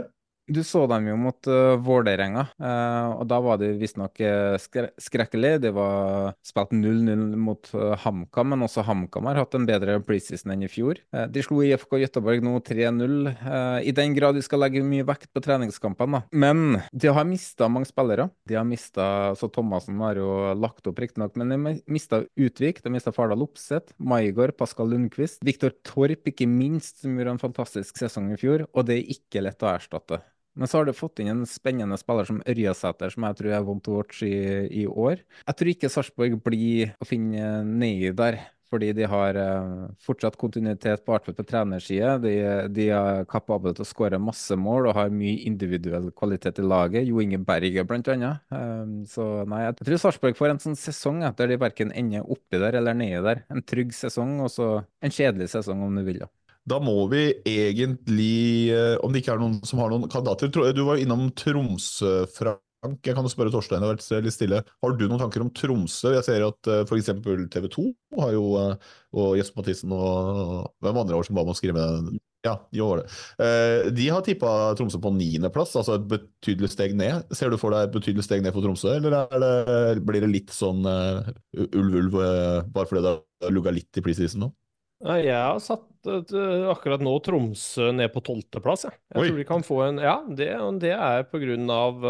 Du så dem jo mot uh, Vålerenga, uh, og da var det visstnok uh, skre skrekkelig. Det var spilt null null mot uh, HamKam, men også HamKam har hatt en bedre preseason enn i fjor. Uh, de slo I F K Göteborg nå tre null, uh, i den grad de skal legge mye vekt på treningskampene, da. Men de har mistet mange spillere. De har mistet, så Thomasen har jo lagt opp riktig nok, men de har mistet Utvik, de har mistet Fardal Opseth, Maigård, Pascal Lundqvist, Viktor Torp, ikke minst, som gjorde en fantastisk sesong i fjor, og det er ikke lett å erstatte. Men så har du fått inn en spennende spiller som Ørjasæter, som jeg tror er vondt å watch i, i år. Jeg tror ikke Sarpsborg blir å finne nedi der, fordi de har eh, fortsatt kontinuitet på hvert fall på trenersiden. De, de er kapable til å skåre masse mål og har mye individuell kvalitet i laget. Jo Inge Berge blant annet. Um, så nei, jeg tror Sarpsborg får en sånn sesong etter de hverken ender oppi der eller nedi der. En trygg sesong, og så en kjedelig sesong om du vil da. Da må vi egentlig, eh, om det ikke er noen som har noen kandidater, tro- du var innom Tromsø, Frank. Jeg kan jo spørre Torstein, det har vært litt stille. Har du noen tanker om Tromsø? Jeg ser at eh, for eksempel T V to har jo, eh, og Jesper Mathisen og hvem andre år som var med å skrive det? Ja, jo var det. Eh, De har tippet Tromsø på niende plass, altså et betydelig steg ned. Ser du for deg et betydelig steg ned for Tromsø, eller er det, blir det litt sånn uh, ulv-ulv, uh, bare fordi det har lugget litt i preseason nå? Nei, jeg har satt uh, akkurat nå Tromsø ned på tolvteplass. Jeg, jeg Oi. tror de kan få en Ja, det, det er på grunn av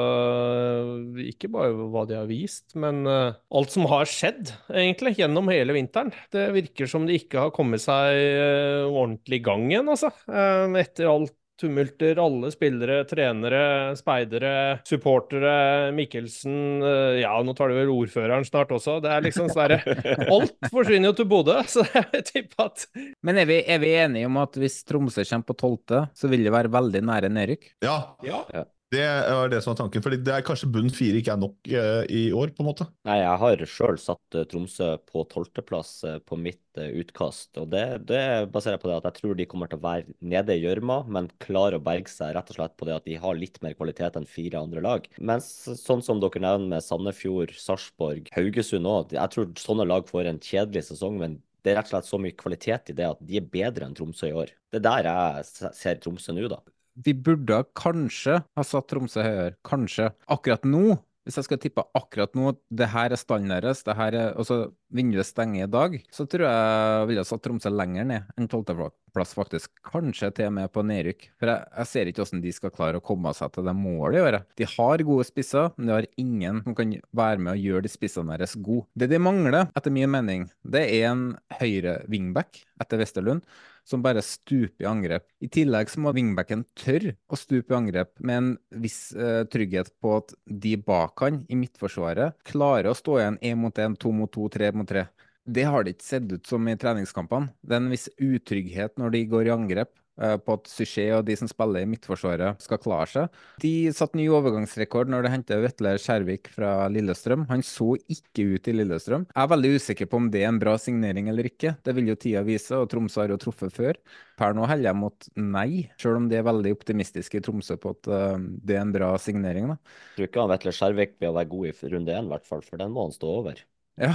uh, ikke bare hva de har vist, men uh, alt som har skjedd, egentlig, gjennom hele vinteren. Det virker som de ikke har kommet seg uh, ordentlig i gang igjen, altså. Uh, etter alt tumulter, alle spillere, trenere, speidere, supportere, Mikkelsen, eh, ja, nå tar det vel ordføreren snart også. Det er liksom sånn alt forsvinner jo til Bodø, så jeg tipper at Men er vi, er vi enige om at hvis Tromsø kommer på tolvte, så vil det være veldig nære nedrykk? Ja, Ja. det er det som er tanken, fordi det er kanskje bunn fire ikke er nok eh, i år, på en måte. Nei, jeg har selv satt eh, Tromsø på tolvteplass eh, på mitt eh, utkast, og det, det baserer jeg på det at jeg tror de kommer til å være nede i gjørma, men klarer å berge seg rett og slett på det at de har litt mer kvalitet enn fire andre lag. Mens sånn som dere nevner med Sandefjord, Sarpsborg, Haugesund også, jeg tror sånne lag får en kjedelig sesong, men det er rett og slett så mye kvalitet i det at de er bedre enn Tromsø i år. Det er der jeg se- ser Tromsø nå da. Vi burde kanskje ha satt Tromsø høyere. Kanskje. Akkurat nå, hvis jeg skal tippe akkurat nå, det her er standen deres, det her er, altså vinduet stenger i dag, så tror jeg jeg ville ha satt Tromsø lenger ned enn tolvteplass faktisk. Kanskje til og med på nedrykk. For jeg, jeg ser ikke hvordan de skal klare å komme seg til det målet i året. De har gode spisser, men de har ingen som kan være med og gjøre de spissene deres gode. Det de mangler, etter min mening, det er en høyre wingback etter Westerlund, som bare stuper i angrep. I tillegg så må wingbacken tørre å stupe i angrep med en viss eh, trygghet på at de bak han i midtforsvaret klarer å stå igjen én mot én, to mot to, tre mot tre. Det har det ikke sett ut som i treningskampene. Det er en viss utrygghet når de går i angrep eh, på at Suchet og de som spiller i midtforsvaret skal klare seg. De satt ny overgangsrekord når de hentet Vetle Skjærvik fra Lillestrøm. Han så ikke ut i Lillestrøm. Jeg er veldig usikker på om det er en bra signering eller ikke. Det vil jo tida vise, og Tromsø har jo truffet før. Per nå heller jeg mot nei, selv om de er veldig optimistiske i Tromsø på at uh, det er en bra signering da. Jeg tror ikke han Vetle Skjærvik blir å være god i runde én, i hvert fall, for den må han stå over. Ja,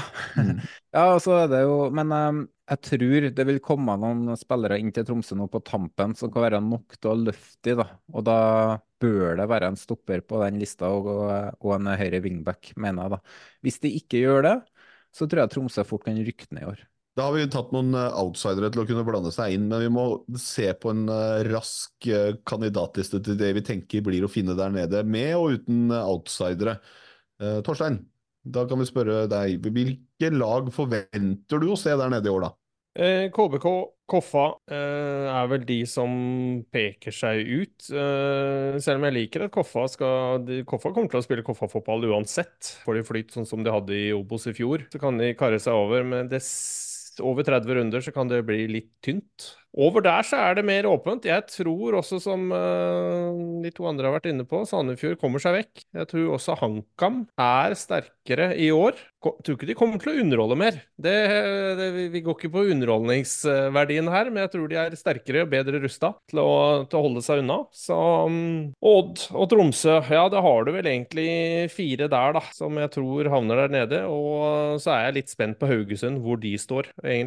ja, og så er det jo, men um, jeg tror det vil komme noen spillere inn til Tromsø nå på tampen som kan være nok til å løfte i da, og da bør det være en stopper på den lista og, og en høyre wingback, mener jeg da. Hvis de ikke gjør det, så tror jeg Tromsø fort kan rykke ned i år. Da har vi tatt noen eh, outsidere til å kunne blande seg inn, men vi må se på en eh, rask eh, kandidatliste til det vi tenker blir å finne der nede, med og uten eh, outsidere. Eh, Torstein, da kan vi spørre deg, hvilke lag forventer du å se der nede i år da? Eh, K B K, Koffa, eh, er vel de som peker seg ut. Eh, selv om jeg liker at Koffa skal de, Koffa kommer til å spille Koffa-fotball uansett. Får de flytt sånn som de hadde i Obos i fjor, så kan de karre seg over. Men det, over tretti runder så kan det bli litt tynt. Over der så er det mer åpent. Jeg tror også, som uh, de to andre har vært inne på, Sandefjord kommer seg vekk. Jeg tror også HamKam er sterkere i år. Jeg tror ikke de kommer til å underholde mer. Det, det, vi går ikke på underholdningsverdien her, men jeg tror de er sterkere og bedre rusta til å, til å holde seg unna. Så um, Odd og Tromsø, ja, det har du vel egentlig fire der da, som jeg tror havner der nede. Og så er jeg litt spent på Haugesund, hvor de står egentlig.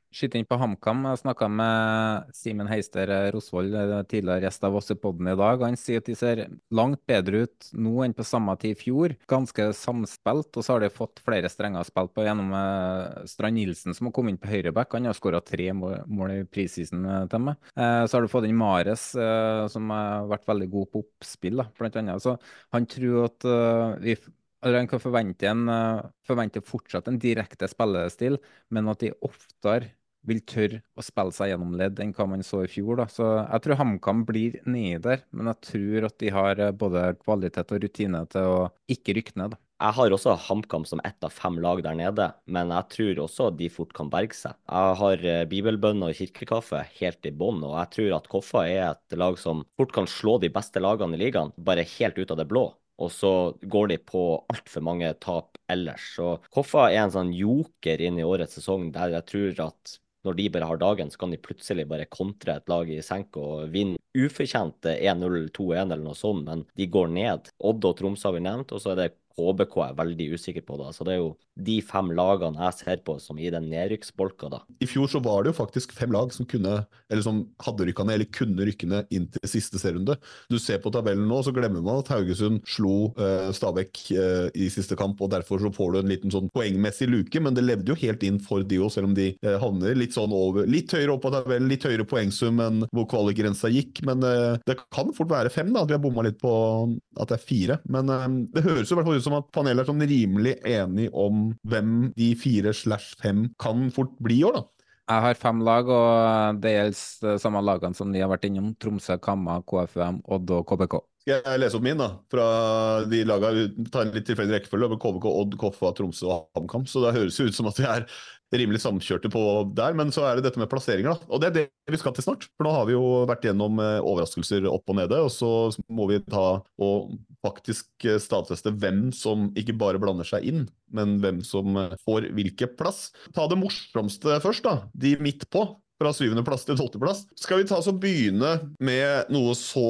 Skyte inn på HamKam. Jeg snakka med Simen Heister eh, Rosvold, eh, tidligere gjest av oss i podden i dag. Han sier at de ser langt bedre ut nå enn på samme tid i fjor. Ganske samspilt, og så har de fått flere strenger spilt på gjennom eh, Strand Nilsen, som har kommet inn på høyreback. Han har skåra tre mål, mål i preseason eh, til meg. Eh, så har du fått inn Mares, eh, som har vært veldig god på oppspill, da, blant annet. Så han tror at eh, vi eller han kan forvente, en, eh, forvente fortsatt en direkte spillestil, men at de oftere vil tørre å spille seg gjennom ledd enn hva man så i fjor. Da. Så jeg tror HamKam blir nedi der, men jeg tror at de har eh, både kvalitet og rutine til å ikke rykke ned. Da. Jeg har også HamKam som ett av fem lag der nede, men jeg tror også de fort kan berge seg. Jeg har eh, bibelbønn og kirkekaffe helt i bånn, og jeg tror at Koffa er et lag som fort kan slå de beste lagene i ligaen, bare helt ut av det blå. Og så går de på altfor mange tap ellers. Så Koffa er en sånn joker inn i årets sesong, der jeg tror at når de bare har dagen, så kan de plutselig bare kontre et lag i senk og vinne ufortjent en null, to en eller noe sånt, men de går ned. Odd og Tromsø har vi nevnt, og så er det K B K er veldig usikker på da. Så det er jo de fem lagene jeg ser på som i den nedrykksbolka da. I fjor så var det jo faktisk fem lag som kunne, eller som hadde rykket ned, eller kunne rykke ned inn til siste serierunde. Du ser på tabellen nå, så glemmer man at Haugesund slo eh, Stabæk eh, i siste kamp, og derfor så får du en liten sånn poengmessig luke, men det levde jo helt inn for de også, selv om de eh, havner litt sånn over, litt høyere opp på tabellen, litt høyere poengsum enn hvor kvalikgrensa gikk, men eh, det kan fort være fem da, at vi har bommet litt på at det er fire, men eh, det høres jo i hvert fall ut som at panelet er sånn rimelig enig om hvem de fire slash fem kan fort bli i år da. Jeg har fem lag, og det gjelder de samme lagene som de har vært innom. Tromsø, Kamma, K F U M, Odd og K B K. Skal jeg lese opp min da? Fra de lagene, ta en litt tilfeldig rekkefølge, K B K, Odd, Koffa, Tromsø og HamKam, så det høres jo ut som at vi er rimelig samkjørte på der, men så er det dette med plasseringer da, og det er det vi skal til snart, for nå har vi jo vært gjennom overraskelser opp og nede, og så må vi ta og faktisk stadfeste hvem som ikke bare blander seg inn, men hvem som får hvilke plass. Ta det morsomste først da, de midt på, fra syvende plass til tolvte plass. Skal vi ta så begynne med noe så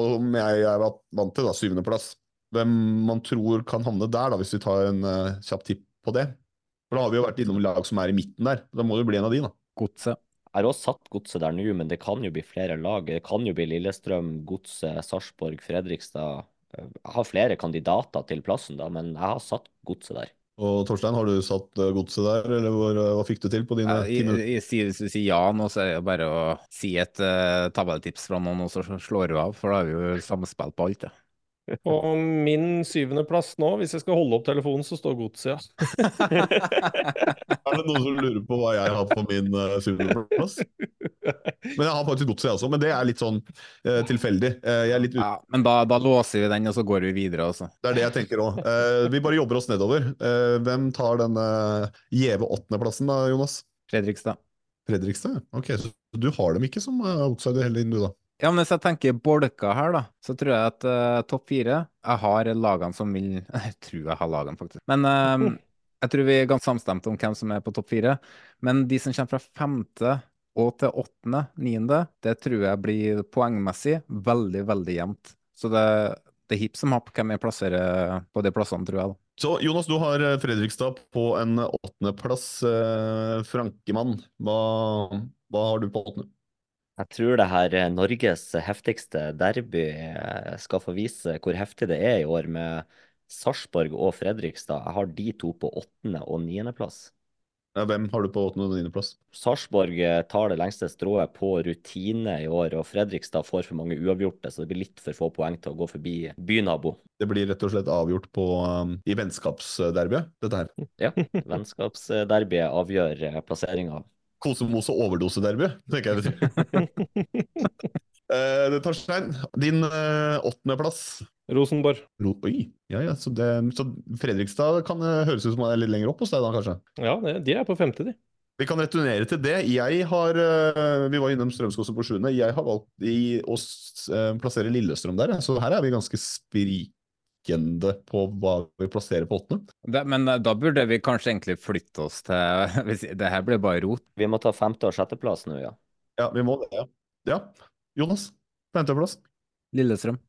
jeg er vant til da, syvende plass. Hvem man tror kan havne der da, hvis vi tar en uh, kjapp tipp på det. For da har vi jo vært innom lag som er i midten der. Da må det bli en av de da. Godset. Jeg har også satt Godset der nå, men det kan jo bli flere lag. Det kan jo bli Lillestrøm, Godset, Sarpsborg, Fredrikstad. Jeg har flere kandidater til plassen da, men jeg har satt Godset der. Og Torstein, har du satt Godset der, eller hva, hva fikk du til på dine Ja, ti minutter? jeg, jeg, sier- hvis du sier ja nå, så er det jo bare å si et uh, tabelltips fra noen, og så slår du av, for da har vi jo samspill på alt, ja. På min syvende plass nå, hvis jeg skal holde opp telefonen, så står Godset, ja. Er det noen som lurer på hva jeg har på min uh, syvende plass? Men jeg har faktisk Godset jeg også, men det er litt sånn uh, tilfeldig. Uh, jeg er litt ut... Ja, men da, da låser vi den, og så går vi videre også. Det er det jeg tenker også. Uh, vi bare jobber oss nedover. Uh, hvem tar denne gjeve åttende plassen da, Jonas? Fredrikstad. Fredrikstad? Ok, så du har dem ikke som uh, outsider heller inn du da? Ja, men hvis jeg tenker bolka her da, så tror jeg at uh, topp fire, jeg har lagene som vil, jeg tror jeg har lagene faktisk, men uh, jeg tror vi er ganske samstemt om hvem som er på topp fire, men de som kommer fra femte og til åttende, niende, det tror jeg blir poengmessig veldig, veldig jevnt. Så det, det er hipp som happ hvem jeg plasserer på de plassene, tror jeg da. Så Jonas, du har Fredrikstad på en åttende plass. Uh, Frankemann, hva, hva har du på åttende? Jeg tror det her Norges heftigste derby skal få vise hvor heftig det er i år med Sarpsborg og Fredrikstad. Jeg har de to på åttende og niende plass. Hvem har du på åttende og niende plass? Sarpsborg tar det lengste strået på rutine i år, og Fredrikstad får for mange uavgjorte, så det blir litt for få poeng til å gå forbi bynabo. Det blir rett og slett avgjort på, um, i vennskapsderbyet, dette her. Ja, vennskapsderbyet avgjør plasseringen. Kosemose overdosederby, tenker jeg det sier. uh, det tar Stein. Din uh, åttende plass. Rosenborg. Ro Oi, ja, ja, så, det, så Fredrikstad kan uh, høres ut som han er litt lenger opp hos deg da, kanskje? Ja, det, de er på femte, de. Vi kan returnere til det. Jeg har, uh, vi var innom Strømskose på sjuende. Jeg har valgt i å uh, plassere Lillestrøm der, så her er vi ganske sprik på hva vi plasserer på åttende. Det, men da burde vi kanskje egentlig flytte oss til, hvis, det her blir bare rot. Vi må ta femte og sjette plass nå, ja. Ja, vi må det, ja. Ja, Jonas, femteplass. Lillestrøm.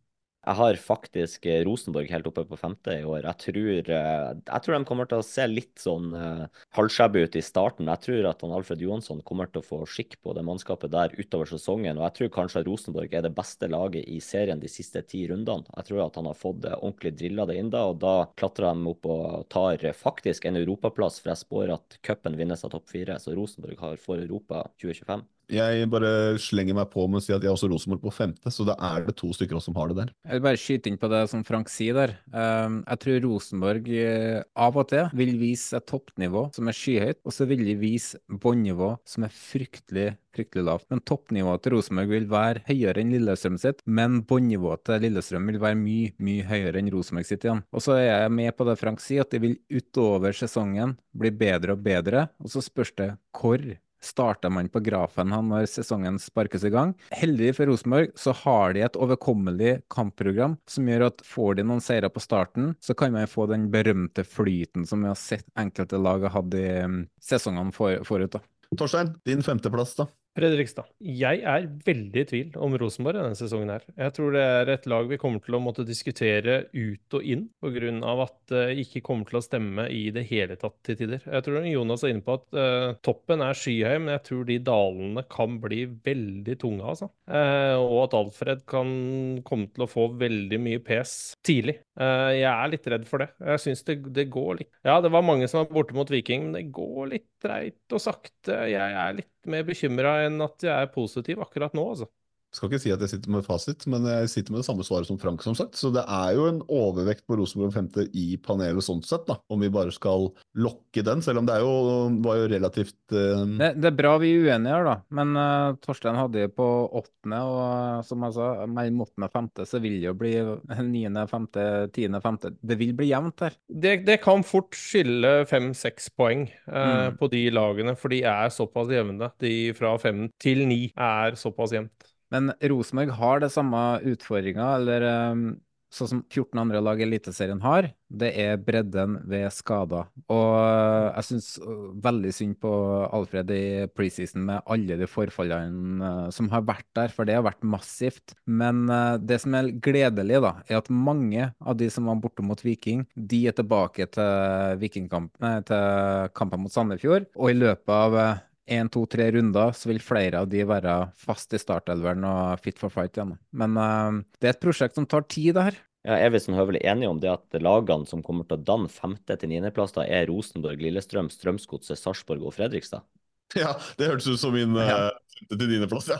Jeg har faktisk eh, Rosenborg helt oppe på femte i år. Jeg tror, eh, jeg tror de kommer til å se litt sånn uh, halvskjebbe ut i starten. Jeg tror at han Alfred Johansson kommer til å få skikk på det mannskapet der utover sesongen. Og jeg tror kanskje at Rosenborg er det beste laget i serien de siste ti rundene. Jeg tror at han har fått eh, ordentlig drilla det inn da, og da klatrer de opp og tar eh, faktisk en europaplass, for jeg spår at cupen vinnes av topp fire. Så Rosenborg har for Europa tjue tjuefem. Jeg bare slenger meg på med å si at jeg har også Rosenborg på femte, så da er det to stykker også som har det der. Jeg vil bare skyte inn på det som Frank sier der. Um, jeg tror Rosenborg uh, av og til vil vise et toppnivå som er skyhøyt, og så vil de vise båndnivå som er fryktelig, fryktelig lavt. Men toppnivået til Rosenborg vil være høyere enn Lillestrøm sitt, men båndnivået til Lillestrøm vil være mye, mye høyere enn Rosenborg sitt igjen. Og så er jeg med på det Frank sier, at de vil utover sesongen bli bedre og bedre, og så spørs det hvor starter man på grafen han når sesongen sparkes i gang. Heldig for Rosenborg så har de et overkommelig kampprogram som gjør at får de noen seire på starten, så kan man få den berømte flyten som vi har sett enkelte lag har hatt i um, sesongene for, forut. Da. Torstein, din femteplass da? Fredrikstad. Jeg er veldig i tvil om Rosenborg denne sesongen her. Jeg tror det er et lag vi kommer til å måtte diskutere ut og inn, på grunn av at det uh, ikke kommer til å stemme i det hele tatt til tider. Jeg tror Jonas er inne på at uh, toppen er skyhøy, men jeg tror de dalene kan bli veldig tunge, altså. Uh, og at Alfred kan komme til å få veldig mye pes tidlig. Uh, jeg er litt redd for det. Jeg synes det, det går litt. Ja, det var mange som var borte mot Viking, men det går litt dreit og sakte. Jeg er litt mer bekymret enn at jeg er positiv akkurat nå, altså. Skal ikke si at jeg sitter med fasit, men jeg sitter med det samme svaret som Frank, som sagt. Så det er jo en overvekt på Rosenborg femte i panelet sånn sett, da. Om vi bare skal lokke den, selv om det er jo, var jo relativt... Uh... Det, det er bra vi er uenige her, da. Men uh, Torstein hadde jo på åttende, og uh, som jeg sa, mellom åttende og femte, så vil det jo bli niende, femte, tiende, femte. Det vil bli jevnt her. Det, det kan fort skille fem-seks poeng uh, Mm. på de lagene, for de er såpass jevne. De fra fem til ni er såpass jevnt. Men Rosenborg har det samme utfordringa, eller um, sånn som fjorten andre lag i Eliteserien har, det er bredden ved skader. Og uh, jeg synes uh, veldig synd på Alfred i preseason med alle de forfallene uh, som har vært der, for det har vært massivt. Men uh, det som er gledelig da, er at mange av de som var borte mot Viking, de er tilbake til Vikingkamp, nei, til kampen mot Sandefjord, og i løpet av uh, en, to, tre runder, så vil flere av de være fast i startelveren og fit for fight igjen. Men uh, det er et prosjekt som tar tid, det her. Ja, er vi sånn høvelig enige om det at lagene som kommer til å danne femte til niende plass da er Rosenborg, Lillestrøm, Strømsgodset, Sarpsborg og Fredrikstad? Ja, det hørtes ut som min Ja. uh, femte til niende plass, ja.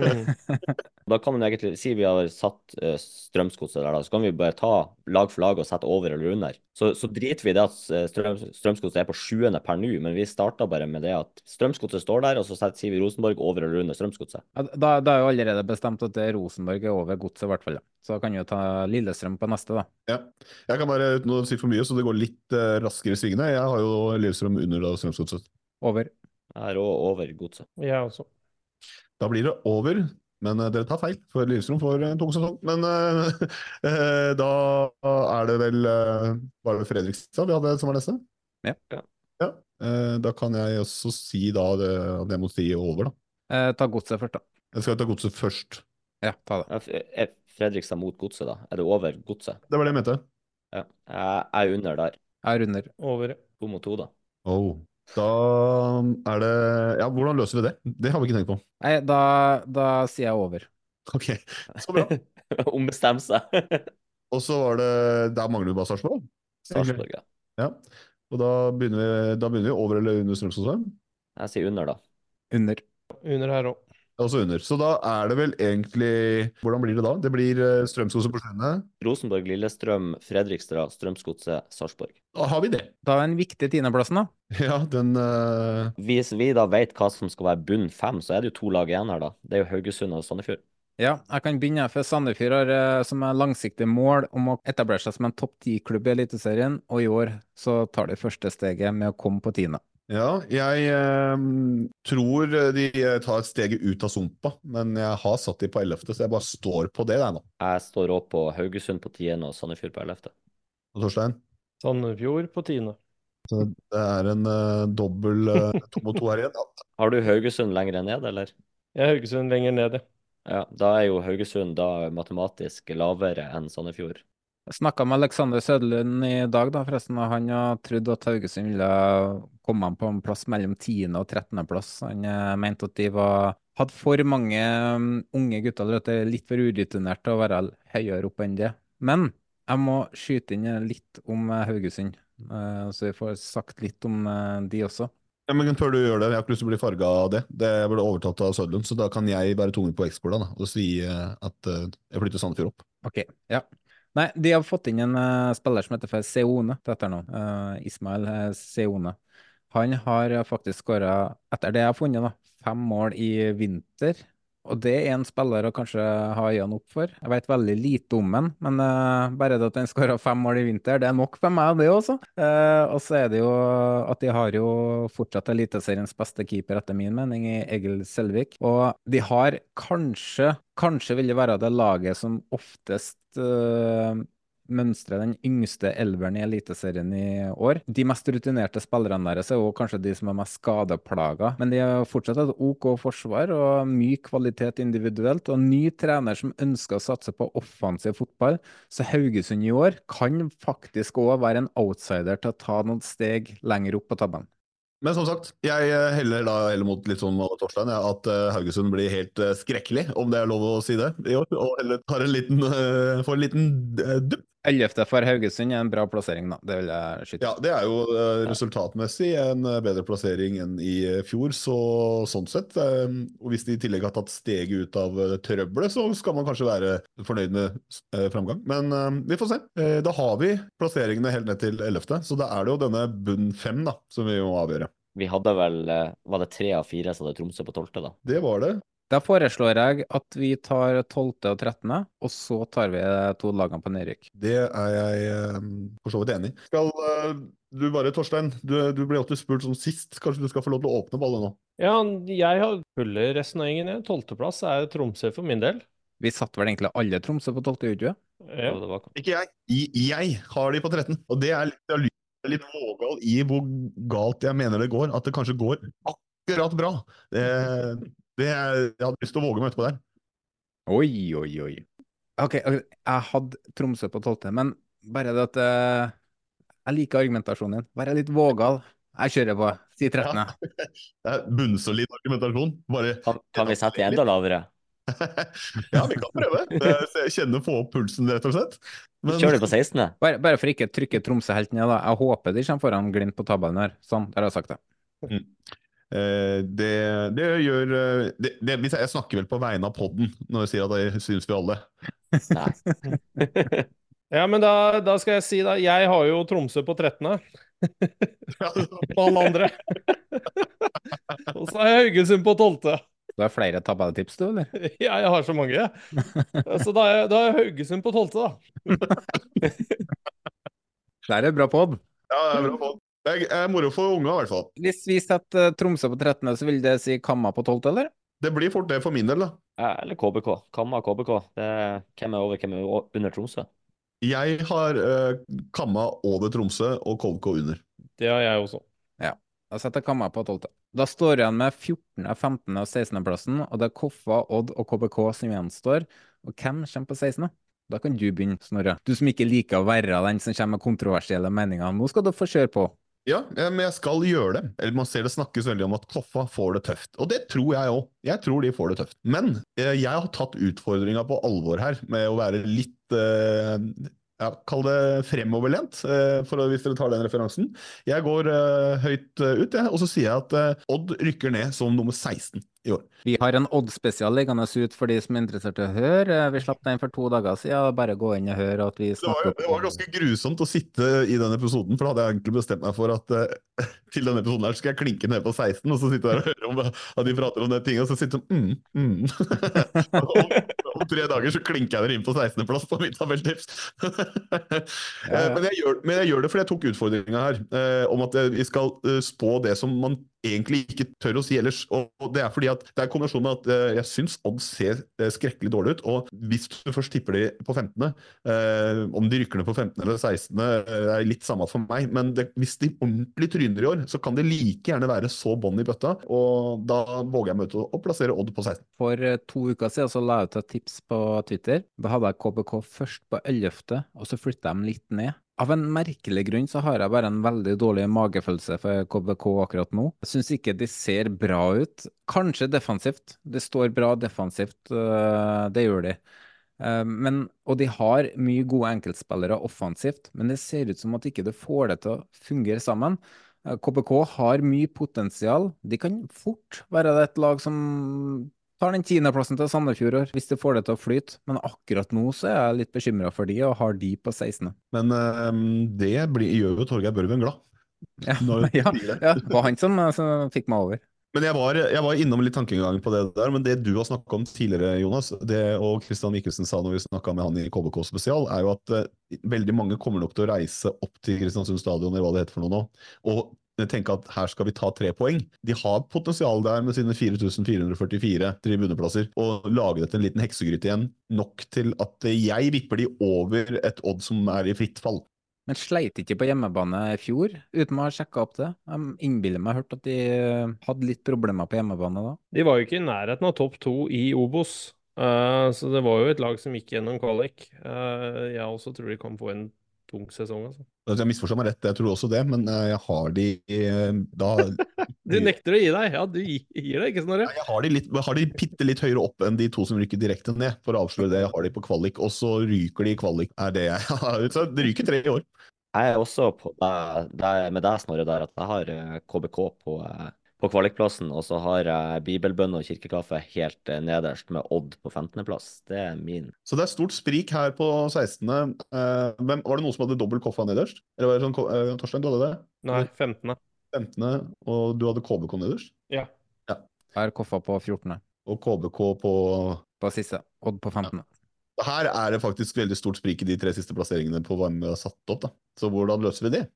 Mm. Da kan man egentlig si vi har satt uh, Strømsgodset der da, så kan vi bare ta lag for lag og sette over eller under. Så, så driter vi i det at uh, Strøm, Strømsgodset er på sjuende per nå, men vi starter bare med det at Strømsgodset står der, og så setter, sier vi Rosenborg over eller under Strømsgodset. Ja, Da, da er jo allerede bestemt at det er Rosenborg er over godset, i hvert fall. Ja. Så kan vi jo ta Lillestrøm på neste, da. Ja. Jeg kan bare, uten å si for mye, så det går litt uh, raskere i svingene. Jeg har jo Lillestrøm under da Strømsgodset. Over. Jeg er også over godset. Jeg også. Da blir det over, men uh, dere tar feil, for Lillestrøm får en tung sesong. Men uh, uh, da er det vel uh, bare Fredrikstad vi hadde som var neste? Ja. Ja. Uh, da kan jeg også si da det, at jeg må si over, da. Eh, ta godset først, da. Jeg skal ta godset først. Ja, ta det. Er F- Er Fredrikstad mot godset da? Er det over godset? Det var det jeg mente. Ja. Jeg er under der. Jeg er under. Over. To mot to da. Oh. Da er det... Ja, hvordan løser vi det? Det har vi ikke tenkt på. Nei, da, da sier jeg over. Ok, så bra. Ombestem seg. Og så var det... Der mangler vi bare Sarpsborg. Sarpsborg, ja. Ja. Og da begynner vi, da begynner vi over eller under Strømsgodset? Jeg sier under da. Under. Under her også. Også under. Så da er det vel egentlig... Hvordan blir det da? Det blir eh, Strømsgodset på sjuende. Rosenborg, Lillestrøm, Fredrikstad, Strømsgodset, Sarpsborg. Da har vi det. Da er den viktige tiendeplassen, da. Ja, den... eh, Hvis vi da vet hva som skal være bunn fem, så er det jo to lag igjen her da. Det er jo Haugesund og Sandefjord. Ja, jeg kan begynne, for Sandefjord har eh, som er langsiktig mål om å etablere seg som en topp ti-klubb i Eliteserien, og i år så tar de første steget med å komme på tiende. Ja, jeg eh, tror de eh, tar steget ut av sumpa, men jeg har satt de på ellevte, så jeg bare står på det der nå. Jeg står også på Haugesund på tiende og Sandefjord på ellevte. Og Torstein? Sandefjord på tiende. Så det er en eh, dobbel eh, to mot to her igjen. Ja. Har du Haugesund lenger ned, eller? Jeg er Haugesund lenger nede. Ja, da er jo Haugesund da matematisk lavere enn Sandefjord. Jeg snakka med Alexander Søderlund i dag, da, forresten, og han har trodd at Haugesund ville komme på en plass mellom tiende og trettende plass. Han eh, mente at de var, hadde for mange um, unge gutter, eller at det er litt for urutinert til å være høyere opp enn det. Men jeg må skyte inn litt om eh, Haugesund, eh, så vi får sagt litt om eh, de også. Ja, men før du gjør det, jeg har ikke lyst til å bli farga av det. Det ble overtatt av Sødlund, så da kan jeg være tungen på X-Borda da, og si eh, at eh, jeg flytter Sandefjord opp. Ok, ja. Nei, de har fått inn en uh, spiller som heter for Seone, dette nå. Uh, Ismail uh, Seone. Han har uh, faktisk skåret, etter det jeg har funnet, da, fem mål i vinter. Og det er en spiller å kanskje ha øynene opp for. Jeg vet veldig lite om han, men uh, bare det at han skåret fem mål i vinter, det er nok for meg, det også. Uh, og så er det jo at de har jo fortsatt Eliteseriens beste keeper, etter min mening, i Egil Selvik. Og de har kanskje, kanskje vil det være det laget som oftest uh, mønstre den yngste elveren i Eliteserien i år. De mest rutinerte spillerne deres er jo kanskje de som er mest skadeplaga, men de har fortsatt et OK forsvar og mye kvalitet individuelt, og ny trener som ønsker å satse på offensiv fotball, så Haugesund i år kan faktisk også være en outsider til å ta noen steg lenger opp på tabellen. Men som sagt, jeg heller da heller mot litt sånn Malle Torstein, ja, at uh, Haugesund blir helt uh, skrekkelig, om det er lov å si det, i år, og heller tar en liten, uh, får en liten uh, dupp. ellevte for Haugesund er en bra plassering, da. Det vil jeg skyte. Ja, det er jo uh, resultatmessig en uh, bedre plassering enn i uh, fjor, så sånn sett, uh, og hvis de i tillegg har tatt steget ut av uh, trøbbelet, så skal man kanskje være fornøyd med uh, framgang. Men uh, vi får se. Uh, da har vi plasseringene helt ned til ellevte, så da er det jo denne bunn fem da, som vi må avgjøre. Vi hadde vel, var det tre av fire som hadde Tromsø på tolvte da? Det var det. Da foreslår jeg at vi tar tolvte og trettende, og så tar vi to lagene på nedrykk. Det er jeg um, for så vidt enig i. Skal uh, du bare, Torstein, du, du ble alltid spurt som sist, kanskje du skal få lov til å åpne ballet nå? Ja, jeg har fulle resoneringen. Tolvteplass er Tromsø for min del. Vi satt vel egentlig alle Tromsø på tolvte, ikke? Ja. Det var... Ikke jeg. I, jeg har de på tretten, og det er litt, litt vågal i hvor galt jeg mener det går, at det kanskje går akkurat bra. Det, det er, jeg hadde lyst til å våge meg utpå der. Oi, oi, oi. Ok, jeg hadde Tromsø på tolvte, men bare det at uh, jeg liker argumentasjonen din. Bare litt vågal. Jeg kjører på. Si trettende. Ja. Det er bunnsolid argumentasjon. Bare... Kan, kan vi sette enda lavere? Ja, vi kan prøve. Jeg kjenner få opp pulsen, rett og slett. Men... Kjør det på sekstende. Bare, bare for ikke å trykke Tromsø helt ned, da. Jeg håper de kommer foran Glimt på tabellen her. Sånn, der har jeg sagt det. Mm. Eh, det, det gjør det, det, Jeg snakker vel på vegne av podden når jeg sier at jeg synes vi alle. Nei. Ja, men da, da skal jeg si da, jeg har jo Tromsø på trettende. På alle andre. Og så har jeg Haugesund på tolvte. Du har flere tabelltips, du, eller? Ja, jeg har så mange. Så da er, da er Haugesund på tolvte, da. Det er bra podd. Ja, det er bra podd. Det er moro for unge, i hvert fall. Hvis vi setter Tromsø på trettende, så vil det si Kamma på tolvte, eller? Det blir fort det for min del, da. Ja, eller K B K. Kamma K B K. Det, hvem er over, hvem er under Tromsø? Jeg har uh, Kamma over Tromsø og K B K under. Det har jeg også. Ja, da setter Kamma på tolvte. Da står jeg igjen med fjortende, femtende og sekstende plassen, og det er Koffa, Odd og K B K som gjenstår. Og hvem kommer på sekstende? Da kan du begynne, Snorre. Du som ikke liker å være den som kommer med kontroversielle meninger. Nå skal du få kjøre på. Ja, men jeg skal gjøre det. Eller man ser det snakkes veldig om at Koffa får det tøft. Og det tror jeg også. Jeg tror de får det tøft. Men eh, jeg har tatt utfordringen på alvor her, med å være litt eh, ja, kall det fremoverlent, eh, for å, hvis dere tar den referansen. Jeg går eh, høyt eh, ut, ja, og så sier jeg at eh, Odd rykker ned som nummer seksten i år. Vi har en Odd-spesial liggende ut for de som er interessert i å høre. Vi slapp den for to dager siden. Bare gå inn og høre at vi Det var, snakker det var ganske grusomt å sitte i den episoden, for da hadde jeg egentlig bestemt meg for at uh, til denne episoden her skal jeg klinke ned på seksten, og så sitter jeg og hører om at de prater om det tinget, og så sitter de mm, mm. og, om tre dager så klinker jeg dere inn på sekstende plass på mitt tabelltips. Ja, ja. Men, jeg gjør, men jeg gjør det fordi jeg tok utfordringa her, eh, om at vi skal eh, spå det som man egentlig ikke tør å si ellers. Og det er fordi at det er en kombinasjon med at eh, jeg syns Odd ser eh, skrekkelig dårlig ut. Og hvis du først tipper de på femtende, eh, om de rykker ned på femtende eller sekstende, eh, er litt samme for meg. Men det, hvis de ordentlig tryner i år, så kan det like gjerne være så bånd i bøtta. Og da våger jeg meg ut å, å plassere Odd på seksten. For eh, to uker siden så la jeg ut et tips på Twitter. Da hadde jeg K B K først på ellevte, og så flytta jeg dem litt ned. Av en merkelig grunn så har jeg bare en veldig dårlig magefølelse for K B K akkurat nå. Jeg syns ikke de ser bra ut. Kanskje defensivt. Det står bra defensivt, øh, det gjør de. Eh, Men, og de har mye gode enkeltspillere offensivt, men det ser ut som at ikke det får det til å fungere sammen. Eh, K B K har mye potensial. De kan fort være et lag som tar den tiendeplassen til Sandefjord i år, hvis de får det til å flyte. Men akkurat nå så er jeg litt bekymra for de, og har de på sekstende. Men eh, det blir, gjør jo Torgeir Børven glad. Ja, Når du ja, sier det. ja, det var han som, som fikk meg over. Men jeg var, jeg var innom litt tankegang på det der, men det du har snakket om tidligere, Jonas, det, og Christian Mikkelsen sa når vi snakket med han i K B K spesial, er jo at eh, veldig mange kommer nok til å reise opp til Kristiansund stadion, eller hva det heter for noe nå, og tenke at her skal vi ta tre poeng. De har potensial der med sine fire tusen fire hundre førtifire tribuneplasser, og lage det til en liten heksegryte igjen, nok til at jeg vipper de over et Odd som er i fritt fall. Men sleit ikke på hjemmebane i fjor, uten å ha sjekket opp det. Jeg innbiller meg hørt at de hadde litt problemer på hjemmebane da. De var jo ikke i nærheten av topp to i Obos, eh, så det var jo et lag som gikk gjennom kvalik. Eh, jeg også tror de kan få en tung sesong, altså. Altså, jeg misforstår meg rett, jeg tror også det, men eh, jeg har de eh, da... Du nekter å gi deg. Ja, du gi- gir deg ikke, Snorre. Nei, Jeg har de, litt, har de bitte litt høyere opp enn de to som rykker direkte ned, for å avsløre det. Jeg har de på kvalik, og så ryker de i kvalik. Er det jeg har? Så det ryker tre i år. Jeg er også på deg, deg, med deg, Snorre, der at jeg har eh, K B K på, eh, på kvalikplassen, og så har jeg Bibelbønn og kirkekaffe helt eh, nederst med Odd på femtendeplass. Det er min. Så det er stort sprik her på sekstende. Eh, men var det noen som hadde dobbelt koffa nederst? Eller var det sånn, ko- eh, Torstein, du hadde det? Nei, femtende. femtende, og du hadde K B K nederst? Ja. Jeg har Koffa på fjortende, Og K B K på... på siste. Odd på femtende. Her er det faktisk veldig stort sprik i de tre siste plasseringene på hva vi har satt opp, da. Så hvordan løser vi det?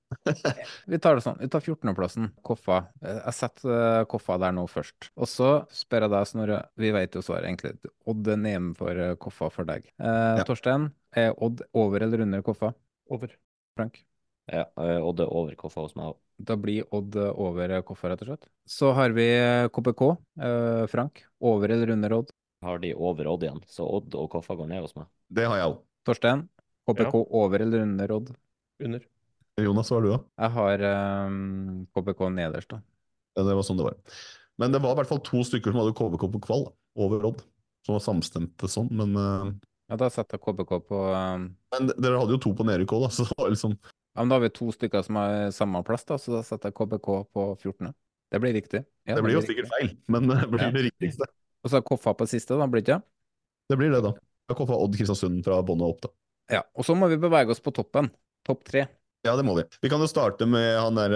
Vi tar det sånn. Vi tar fjortendeplassen. Koffa. Eh, Jeg setter eh, Koffa der nå først. Og så spør jeg deg, Snorre. Vi vet jo svaret egentlig. Odd er nedenfor eh, Koffa for deg. Eh, Ja. Torstein, er Odd over eller under Koffa? Over. Frank? Ja, eh, Odd er over Koffa hos meg også. Da blir Odd eh, over eh, Koffa, rett og slett. Så har vi eh, K B K. Eh, Frank, over eller under Odd? Har de over Odd igjen, så Odd og Koffa går ned hos meg. Det har jeg òg. Torstein, K B K over eller under Odd? Under. Jonas, hva har du, da? Jeg har eh, K B K nederst, da. Ja, det var sånn det var. Men det var i hvert fall to stykker som hadde K B K på kvall, over Odd. Som var samstemte sånn, men, eh, Ja, da setter jeg K B K på eh, men dere hadde jo to på nedrykk òg, da, så det var liksom Ja, men da har vi to stykker som har samme plass, da, så da setter jeg K B K på fjortende. Det blir riktig. Ja, Det blir jo riktig. sikkert feil, men det blir Ja. det riktigste. Og så er Koffa på siste, da blir det ikke? Det blir det, da. Da kommer Odd Kristiansund fra bånn og opp, da. Ja. Og så må vi bevege oss på toppen. Topp tre. Ja, det må vi. Vi kan jo starte med han der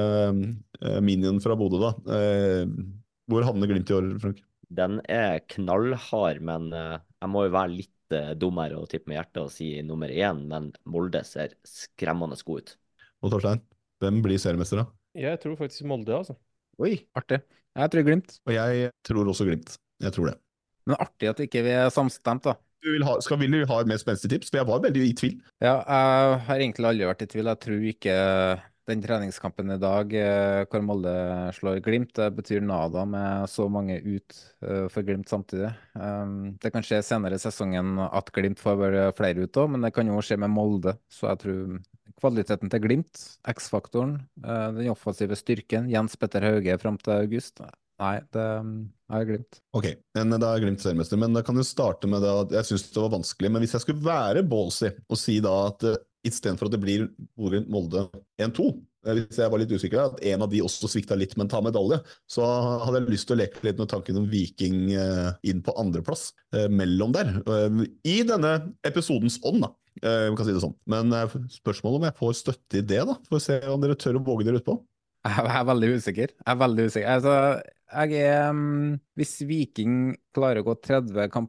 uh, minien fra Bodø, da. Eh, hvor havner Glimt i år, Frank? Den er knallhard, men eh, jeg må jo være litt eh, dummere og tippe med hjertet og si nummer én, men Molde ser skremmende god ut. Og Torstein, hvem blir seriemester, da? Jeg tror faktisk Molde, altså. Oi, artig. Jeg tror Glimt. Og jeg tror også Glimt. Jeg tror det. Men artig at ikke vi er samstemt, da. Du vil ha, skal vil du ha et mer spenstig tips? For jeg var veldig i tvil. Ja, jeg har egentlig aldri vært i tvil. Jeg tror ikke den treningskampen i dag, eh, hvor Molde slår Glimt, det betyr nada med så mange ut eh, for Glimt samtidig. Um, det kan skje senere i sesongen at Glimt får bare flere ut òg, men det kan jo skje med Molde. Så jeg tror kvaliteten til Glimt, X-faktoren, eh, den offensive styrken, Jens Petter Hauge fram til august. Nei, det er Glimt. Ok, men da er Glimt seriemester, men da kan du starte med det at jeg synes det var vanskelig, men hvis jeg skulle være ballsy og si da at uh, i stedet for at det blir Bodø-Molde en to, hvis jeg var litt usikker, at en av de også svikta litt, men tar medalje, så hadde jeg lyst til å leke litt med tanken om Viking uh, inn på andreplass, uh, mellom der, uh, i denne episodens ånd da, uh, vi kan si det sånn. Men uh, spørsmålet om jeg får støtte i det da, for å se om dere tør å våge dere ut på. Jeg er veldig usikker. Jeg er veldig usikker. Altså, jeg er um, Hvis Viking klarer å gå tretti kamper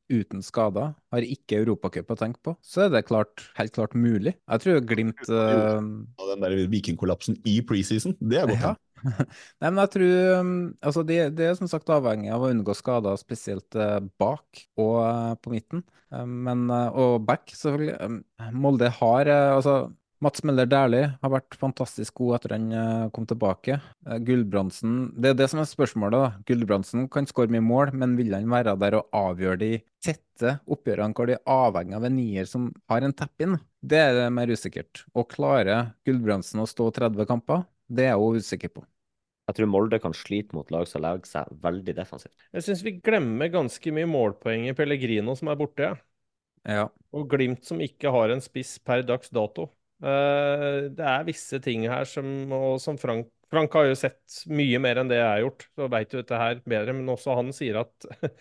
uten skader, har ikke Europacup å tenke på, så er det klart, helt klart mulig. Jeg tror Glimt uh, Og den der vikingkollapsen i preseason, det er godt ja. tenkt. Nei, men jeg tror um, altså det, det er som sagt avhengig av å unngå skader, spesielt uh, bak og uh, på midten. Um, men, uh, og back, selvfølgelig. Um, Molde har uh, altså Mats Møller Dæhlie har vært fantastisk god etter han uh, kom tilbake. Uh, Gulbrandsen, det er det som er spørsmålet, da. Gulbrandsen kan skåre mye mål, men vil han være der og avgjøre de tette oppgjørene hvor de er avhengig av en nier som har en tap-in? Det er det mer usikkert. Og klarer Gulbrandsen å stå tretti kamper? Det er jeg jo usikker på. Jeg tror Molde kan slite mot lag som legger seg veldig defensivt. Jeg synes vi glemmer ganske mye målpoeng i Pellegrino som er borte, ja. Ja. Og Glimt som ikke har en spiss per dags dato. Uh, det er visse ting her som, og som Frank, Frank har jo sett mye mer enn det jeg har gjort, så vet du dette her bedre, men også han sier at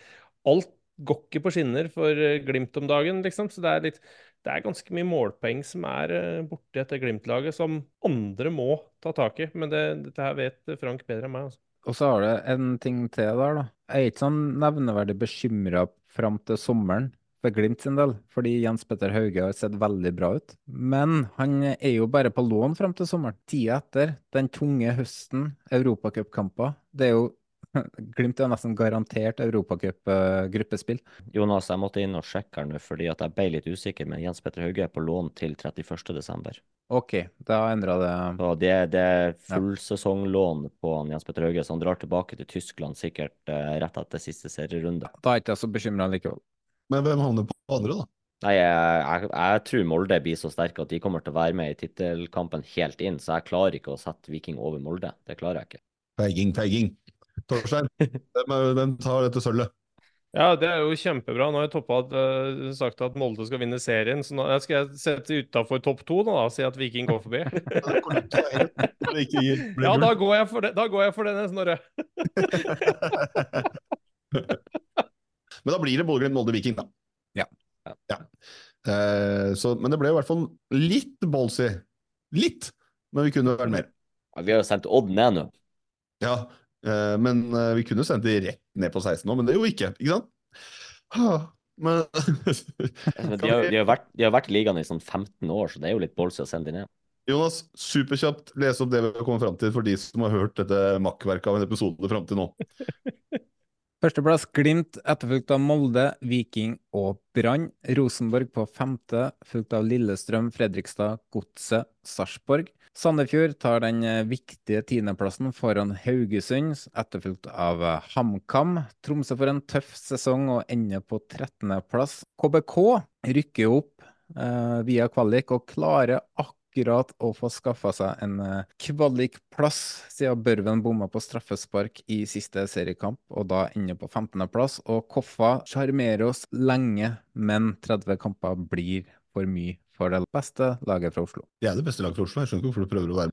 alt går ikke på skinner for Glimt om dagen, liksom, så det er litt, det er ganske mye målpoeng som er uh, borte etter Glimt-laget, som andre må ta tak i, men det, dette her vet Frank bedre enn meg, altså. Og så har det en ting til der, da. Jeg er ikke sånn nevneverdig bekymret frem til sommeren for Glimt sin del, fordi Jens Petter Hauge har sett veldig bra ut. Men han er jo bare på lån frem til sommeren. Tida etter, den tunge høsten, Europacup-kamper, det er jo Glimt er nesten garantert Europacup-gruppespill. Jonas, jeg måtte inn og sjekke her nå, fordi at jeg ble litt usikker, men Jens Petter Hauge er på lån til trettiførste desember. Ok, da endret det. Så det, det er fullsesonglån på han Jens Petter Hauge, så han drar tilbake til Tyskland sikkert uh, rett etter siste serierunde. Da er ikke jeg så bekymret likevel. Men hvem havner på andre, da? Nei, jeg, jeg, jeg tror Molde blir så sterke at de kommer til å være med i tittelkampen helt inn, så jeg klarer ikke å sette Viking over Molde. Det klarer jeg ikke. Peiging, peiging. Torstein, hvem, hvem tar dette sølvet? Ja, det er jo kjempebra. Nå har jeg toppet, uh, sagt at Molde skal vinne serien, så nå skal jeg sette utenfor topp to nå, da, og si at Viking går forbi. Ja, da går jeg for det, da går jeg for det, Snorre. Men da blir det både Glimt, Molde, Viking, da. Ja. ja. Eh, så, men det ble i hvert fall litt ballsy. Litt, men vi kunne vært mer. Ja, vi har jo sendt Odd ned nå. Ja, eh, men eh, vi kunne sendt de rett ned på seksten nå, men det er jo ikke, ikke sant? Ah, men... men de, har, de, har vært, de har vært i ligaen i sånn femten år, så det er jo litt ballsy å sende de ned. Jonas, superkjapt, les opp det vi har kommet frem til for de som har hørt dette makkverket av en episode frem til nå. Førsteplass Glimt, etterfulgt av Molde, Viking og Brann. Rosenborg på femte, fulgt av Lillestrøm, Fredrikstad, Godset, Sarpsborg. Sandefjord tar den viktige tiendeplassen foran Haugesund, etterfulgt av HamKam. Tromsø får en tøff sesong og ender på trettende plass. K B K rykker opp eh, via kvalik og klarer akkurat akkurat å få skaffet seg en kvalikplass, siden Børven bomma på straffespark i siste seriekamp, og da ender på femtende plass. Og Koffa sjarmerer oss lenge, men tretti kamper blir for mye for det beste laget fra Oslo. Det er det beste laget fra Oslo, jeg skjønner ikke hvorfor du prøver å være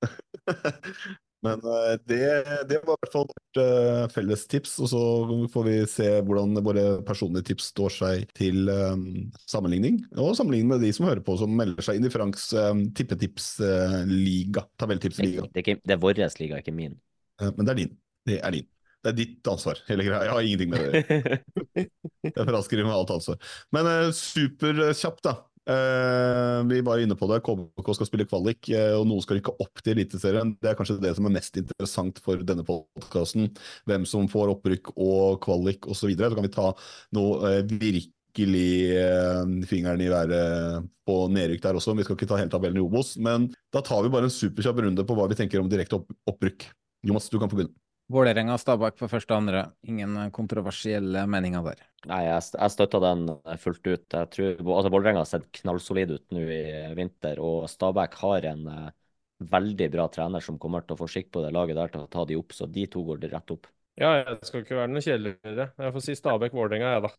med. Men uh, det, det var i hvert fall vårt uh, felles tips, og så får vi se hvordan våre personlige tips står seg til um, sammenligning, og sammenligning med de som hører på, som melder seg inn i Franks um, tippetips-liga, uh, tabelltipsliga. Det, det, det er våres liga, ikke min. Uh, men det er din. Det er din. Det er ditt ansvar, hele greia. Jeg har ingenting med det. Jeg fraskriver meg alt ansvar. Men uh, superkjapt da. Uh, vi var inne på det, K B K skal spille kvalik, uh, og noe skal rykke opp til Eliteserien. Det er kanskje det som er mest interessant for denne podcasten, hvem som får opprykk og kvalik og så videre. Så kan vi ta noe uh, virkelig uh, fingeren i været på nedrykk der også. Vi skal ikke ta hele tabellen i Obos, men da tar vi bare en superkjapp runde på hva vi tenker om direkte opp opprykk. Jonas, du kan få begynne. Vålerenga Stabæk på første og andre. Ingen kontroversielle meninger der. Nei, jeg, jeg støtter den fullt ut. Jeg tror, altså Vålerenga har sett knallsolid ut nå i vinter, og Stabæk har en uh, veldig bra trener som kommer til å få skikk på det laget der til å ta de opp, så de to går det rett opp. Ja, jeg skal ikke være noe kjedeligere. Jeg får si Stabæk Vålerenga, jeg da.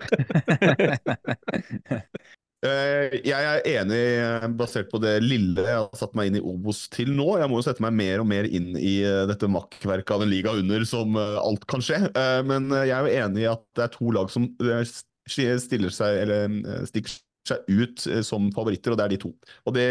Jeg er enig basert på det lille jeg har satt meg inn i Obos til nå. Jeg må jo sette meg mer og mer inn i dette makkverket av en liga under som alt kan skje. Men jeg er jo enig i at det er to lag som stiller seg, eller stikker seg ut eh, som favoritter, og det er de to. Og det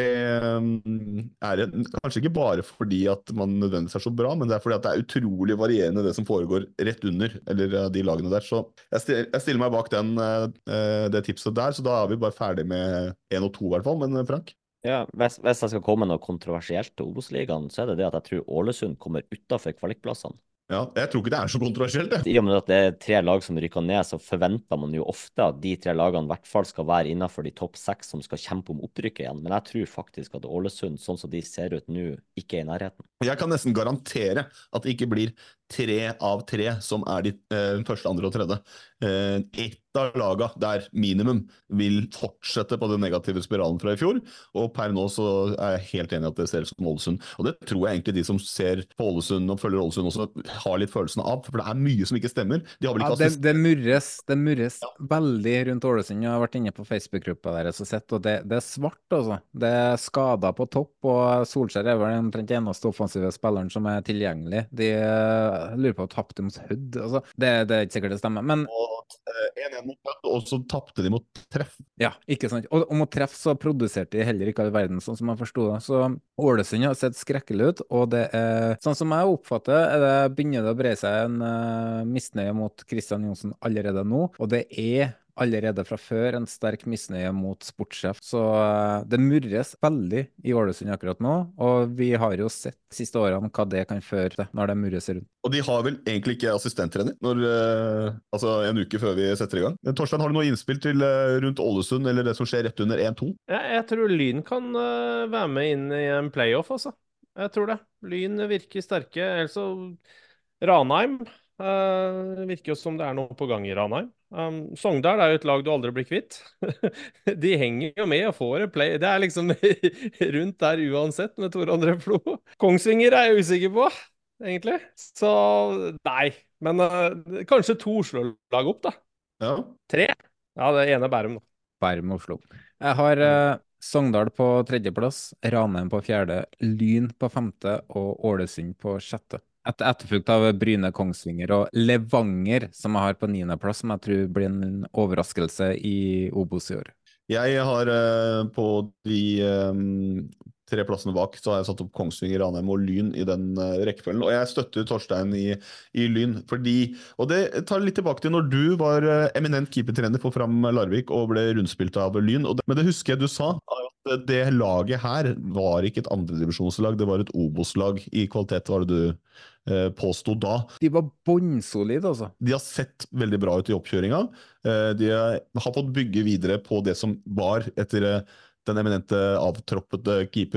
eh, er en, kanskje ikke bare fordi at man nødvendigvis er så bra, men det er fordi at det er utrolig varierende det som foregår rett under, eller eh, de lagene der. Så jeg stiller, jeg stiller meg bak den, eh, det tipset der, så da er vi bare ferdig med én og to i hvert fall, men Frank? Ja, hvis, hvis jeg skal komme med noe kontroversielt til Obos-ligaen, så er det det at jeg tror Ålesund kommer utenfor kvalikplassene. Ja, jeg tror ikke det er så kontroversielt, det. I og med at det er tre lag som rykker ned, så forventer man jo ofte at de tre lagene i hvert fall skal være innenfor de topp seks som skal kjempe om opprykket igjen. Men jeg tror faktisk at Ålesund, sånn som de ser ut nå, ikke er i nærheten. Jeg kan nesten garantere at det ikke blir tre av tre som er de eh, første, andre og tredje. Eh, ett av laga der minimum vil fortsette på den negative spiralen fra i fjor, og per nå så er jeg helt enig i at det ser ut som Ålesund. Og det tror jeg egentlig de som ser på Ålesund og følger Ålesund også har litt følelsen av, for det er mye som ikke stemmer. De har vel Ja, ikke det, assist... det murres, det murres veldig rundt Ålesund. Jeg har vært inne på Facebook-gruppa deres og sett, og det, det er svart, altså. Det er skader på topp, og Solskjær er vel omtrent den eneste offensive spilleren som er tilgjengelig. De jeg lurer på å tappe mot Hødd. Altså, det, det er ikke sikkert det stemmer, men Og én én mot Hødd, og så tapte de mot Treff. ja, ikke sant. Og, og mot treff så produserte de heller ikke all verden, sånn som jeg forsto det. Så Ålesund har sett skrekkelig ut, og det er sånn som jeg oppfatter, er det begynner det å bre seg en uh, misnøye mot Christian Johnsen allerede nå, og det er allerede fra før en sterk misnøye mot sportssjef. Så uh, det murres veldig i Ålesund akkurat nå, og vi har jo sett de siste årene hva det kan føre til når det murres rundt. Og de har vel egentlig ikke assistenttrener når, uh, altså en uke før vi setter i gang. Men Torstein, har du noe innspill til uh, rundt Ålesund, eller det som skjer rett under én to? Jeg, jeg tror Lyn kan uh, være med inn i en playoff, altså. Jeg tror det. Lyn virker sterke. Ellers så Ranheim uh, virker jo som det er noe på gang i Ranheim. Um, Sogndal er jo et lag du aldri blir kvitt. De henger jo med og får en play. Det er liksom rundt der uansett med Tor André Flo. Kongsvinger er jeg usikker på, egentlig. Så nei. Men uh, kanskje to Oslo-lag opp, da. Ja. Tre? Ja, det ene er Bærum, da. Bærum Oslo. Jeg har eh, Sogndal på tredjeplass, Ranheim på fjerde, Lyn på femte og Ålesund på sjette. Et etterfulgt av Bryne, Kongsvinger og Levanger, som jeg har på niendeplass, som jeg tror blir en overraskelse i Obos i år. Jeg har uh, på de um, tre plassene bak, så har jeg satt opp Kongsvinger, Ranheim og Lyn i den uh, rekkefølgen. Og jeg støtter Torstein i, i Lyn, fordi, og det tar litt tilbake til når du var uh, eminent keepertrener for Fram Larvik og ble rundspilt av Lyn. Og det, men det husker jeg du sa, at det laget her var ikke et andredivisjonslag, det var et Obos-lag i kvalitet, var det du uh, påstod da. De var bånnsolide, altså. De har sett veldig bra ut i oppkjøringa. Uh, de har fått bygge videre på det som var etter uh, den eminente avtroppete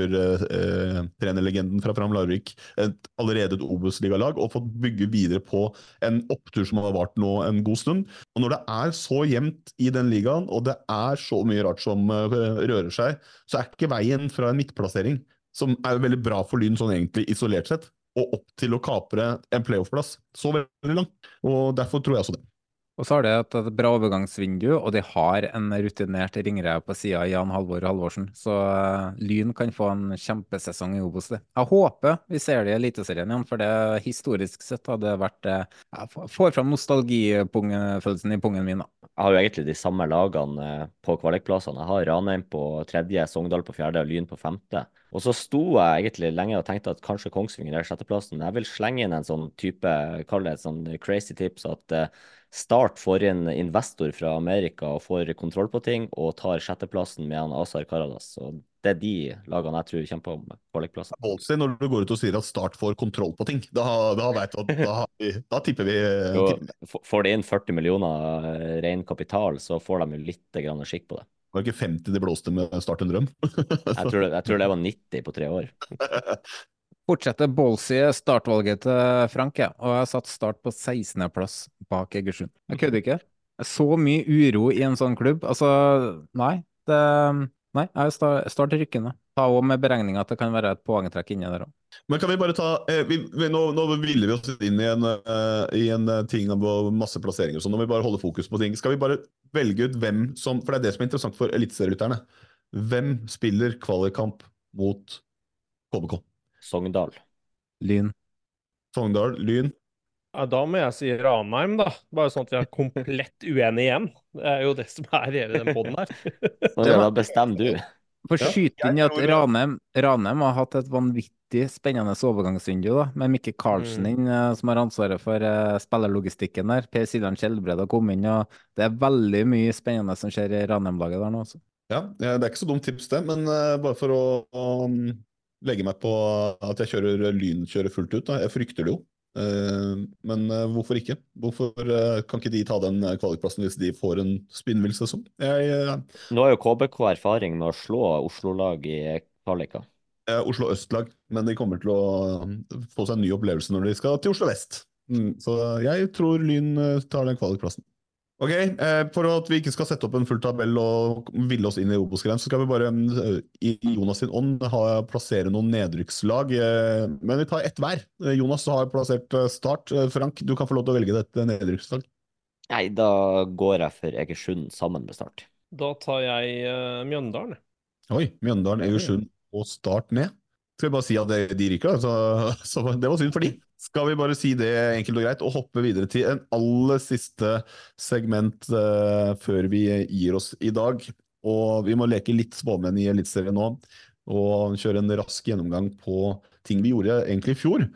keeper-trenerlegenden fra Fram Larvik, et, allerede et Obos-ligalag, og fått bygge videre på en opptur som har vart nå en god stund. Og når det er så jevnt i den ligaen, og det er så mye rart som uh, rører seg, så er ikke veien fra en midtplassering, som er veldig bra for Lyn sånn egentlig isolert sett, og opp til å kapre en playoff-plass så veldig langt. Og derfor tror jeg også det. Og så har det et, et bra overgangsvindu, og de har en rutinert ringrev på siden av Jan Halvor Halvorsen. Så uh, Lyn kan få en kjempesesong i Obos. Det. Jeg håper vi ser det i Eliteserien igjen, for det historisk sett hadde vært uh, Jeg får fram nostalgifølelsen i pungen min, da. Jeg har jo egentlig de samme lagene på kvalikplassene. Jeg har Ranheim på tredje, Sogndal på fjerde og Lyn på femte. Og så sto jeg egentlig lenge og tenkte at kanskje Kongsvinger er sjetteplassen. Jeg vil slenge inn en sånn type, kall det et sånn crazy tips, at uh, Start får inn investor fra Amerika og får kontroll på ting, og tar sjetteplassen med han Azar Karadas. Så det er de lagene jeg tror kjemper om kvalikplassen. Holdsted, når du går ut og sier at Start får kontroll på ting, da, da, vet du, da, da tipper vi. Jo, får de inn førti millioner ren kapital, så får de jo litt grann skikk på det. Det var ikke femti de blåste med Start en drøm. jeg, tror det, jeg tror det var nitti på tre år. Fortsetter ballsy startvalget til Frank, ja. Og jeg har satt Start på sekstendeplass bak Egersund. Jeg kødder ikke. Så mye uro i en sånn klubb. Altså, nei. Det, nei, jeg er Start rykkende. Ta også med beregning at det kan være et poengtrekk inni der også. Men kan vi bare ta, eh, vi, vi, nå, nå ville vi oss inn i en, uh, i en ting om masse plasseringer og sånn, nå må vi bare holde fokus på ting. Skal vi bare velge ut hvem som, for det er det som er interessant for eliteserielytterne, hvem spiller kvalikkamp mot K B K? Sogndal. Lyn. Sogndal, Lyn. Ja, da må jeg si Ranheim, da. Bare sånn at vi er komplett uenige igjen. Det er jo det som er hele den podden her. Så ja, da bestemmer du. For Ja, skyte inn i at tror- Ranheim, Ranheim har hatt et vanvittig spennende overgangsvindu, da, med Mikke Karlsen Mm. inn, eh, som har ansvaret for eh, spillerlogistikken der. Per Siljan Skjelbred har kommet inn, og det er veldig mye spennende som skjer i Ranheim-laget der nå. Altså. Ja, ja, det er ikke så dumt tips det, men eh, bare for å, å um, legge meg på at jeg kjører lynkjører fullt ut, da. Jeg frykter det jo. Eh, men eh, hvorfor ikke? Hvorfor eh, kan ikke de ta den eh, kvalikplassen hvis de får en spinnvill sesong? Jeg, eh, Nå har jo K B K erfaring med å slå Oslo-lag i kvalika. eh, Oslo Øst-lag, men de kommer til å eh, få seg en ny opplevelse når de skal til Oslo Vest. Mm, så jeg tror Lyn eh, tar den kvalikplassen. Ok, eh, For at vi ikke skal sette opp en full tabell og ville oss inn i Obos-greien, så skal vi bare eh, i Jonas sin ånd ha, plassere noen nedrykkslag. Eh, men vi tar ett hver. Eh, Jonas har plassert eh, Start. Eh, Frank, du kan få lov til å velge dette nedrykkslag. Nei, da går jeg for Egersund sammen med Start. Da tar jeg uh, Mjøndalen. Oi, Mjøndalen, Egersund og Start ned. Skal vi bare si at det, de ryker, da? Så, så det var synd for de. Skal vi bare si det enkelt og greit, og hoppe videre til en aller siste segment eh, før vi gir oss i dag. Og vi må leke litt spåmenn i Eliteserien nå, og kjøre en rask gjennomgang på ting vi gjorde egentlig i fjor,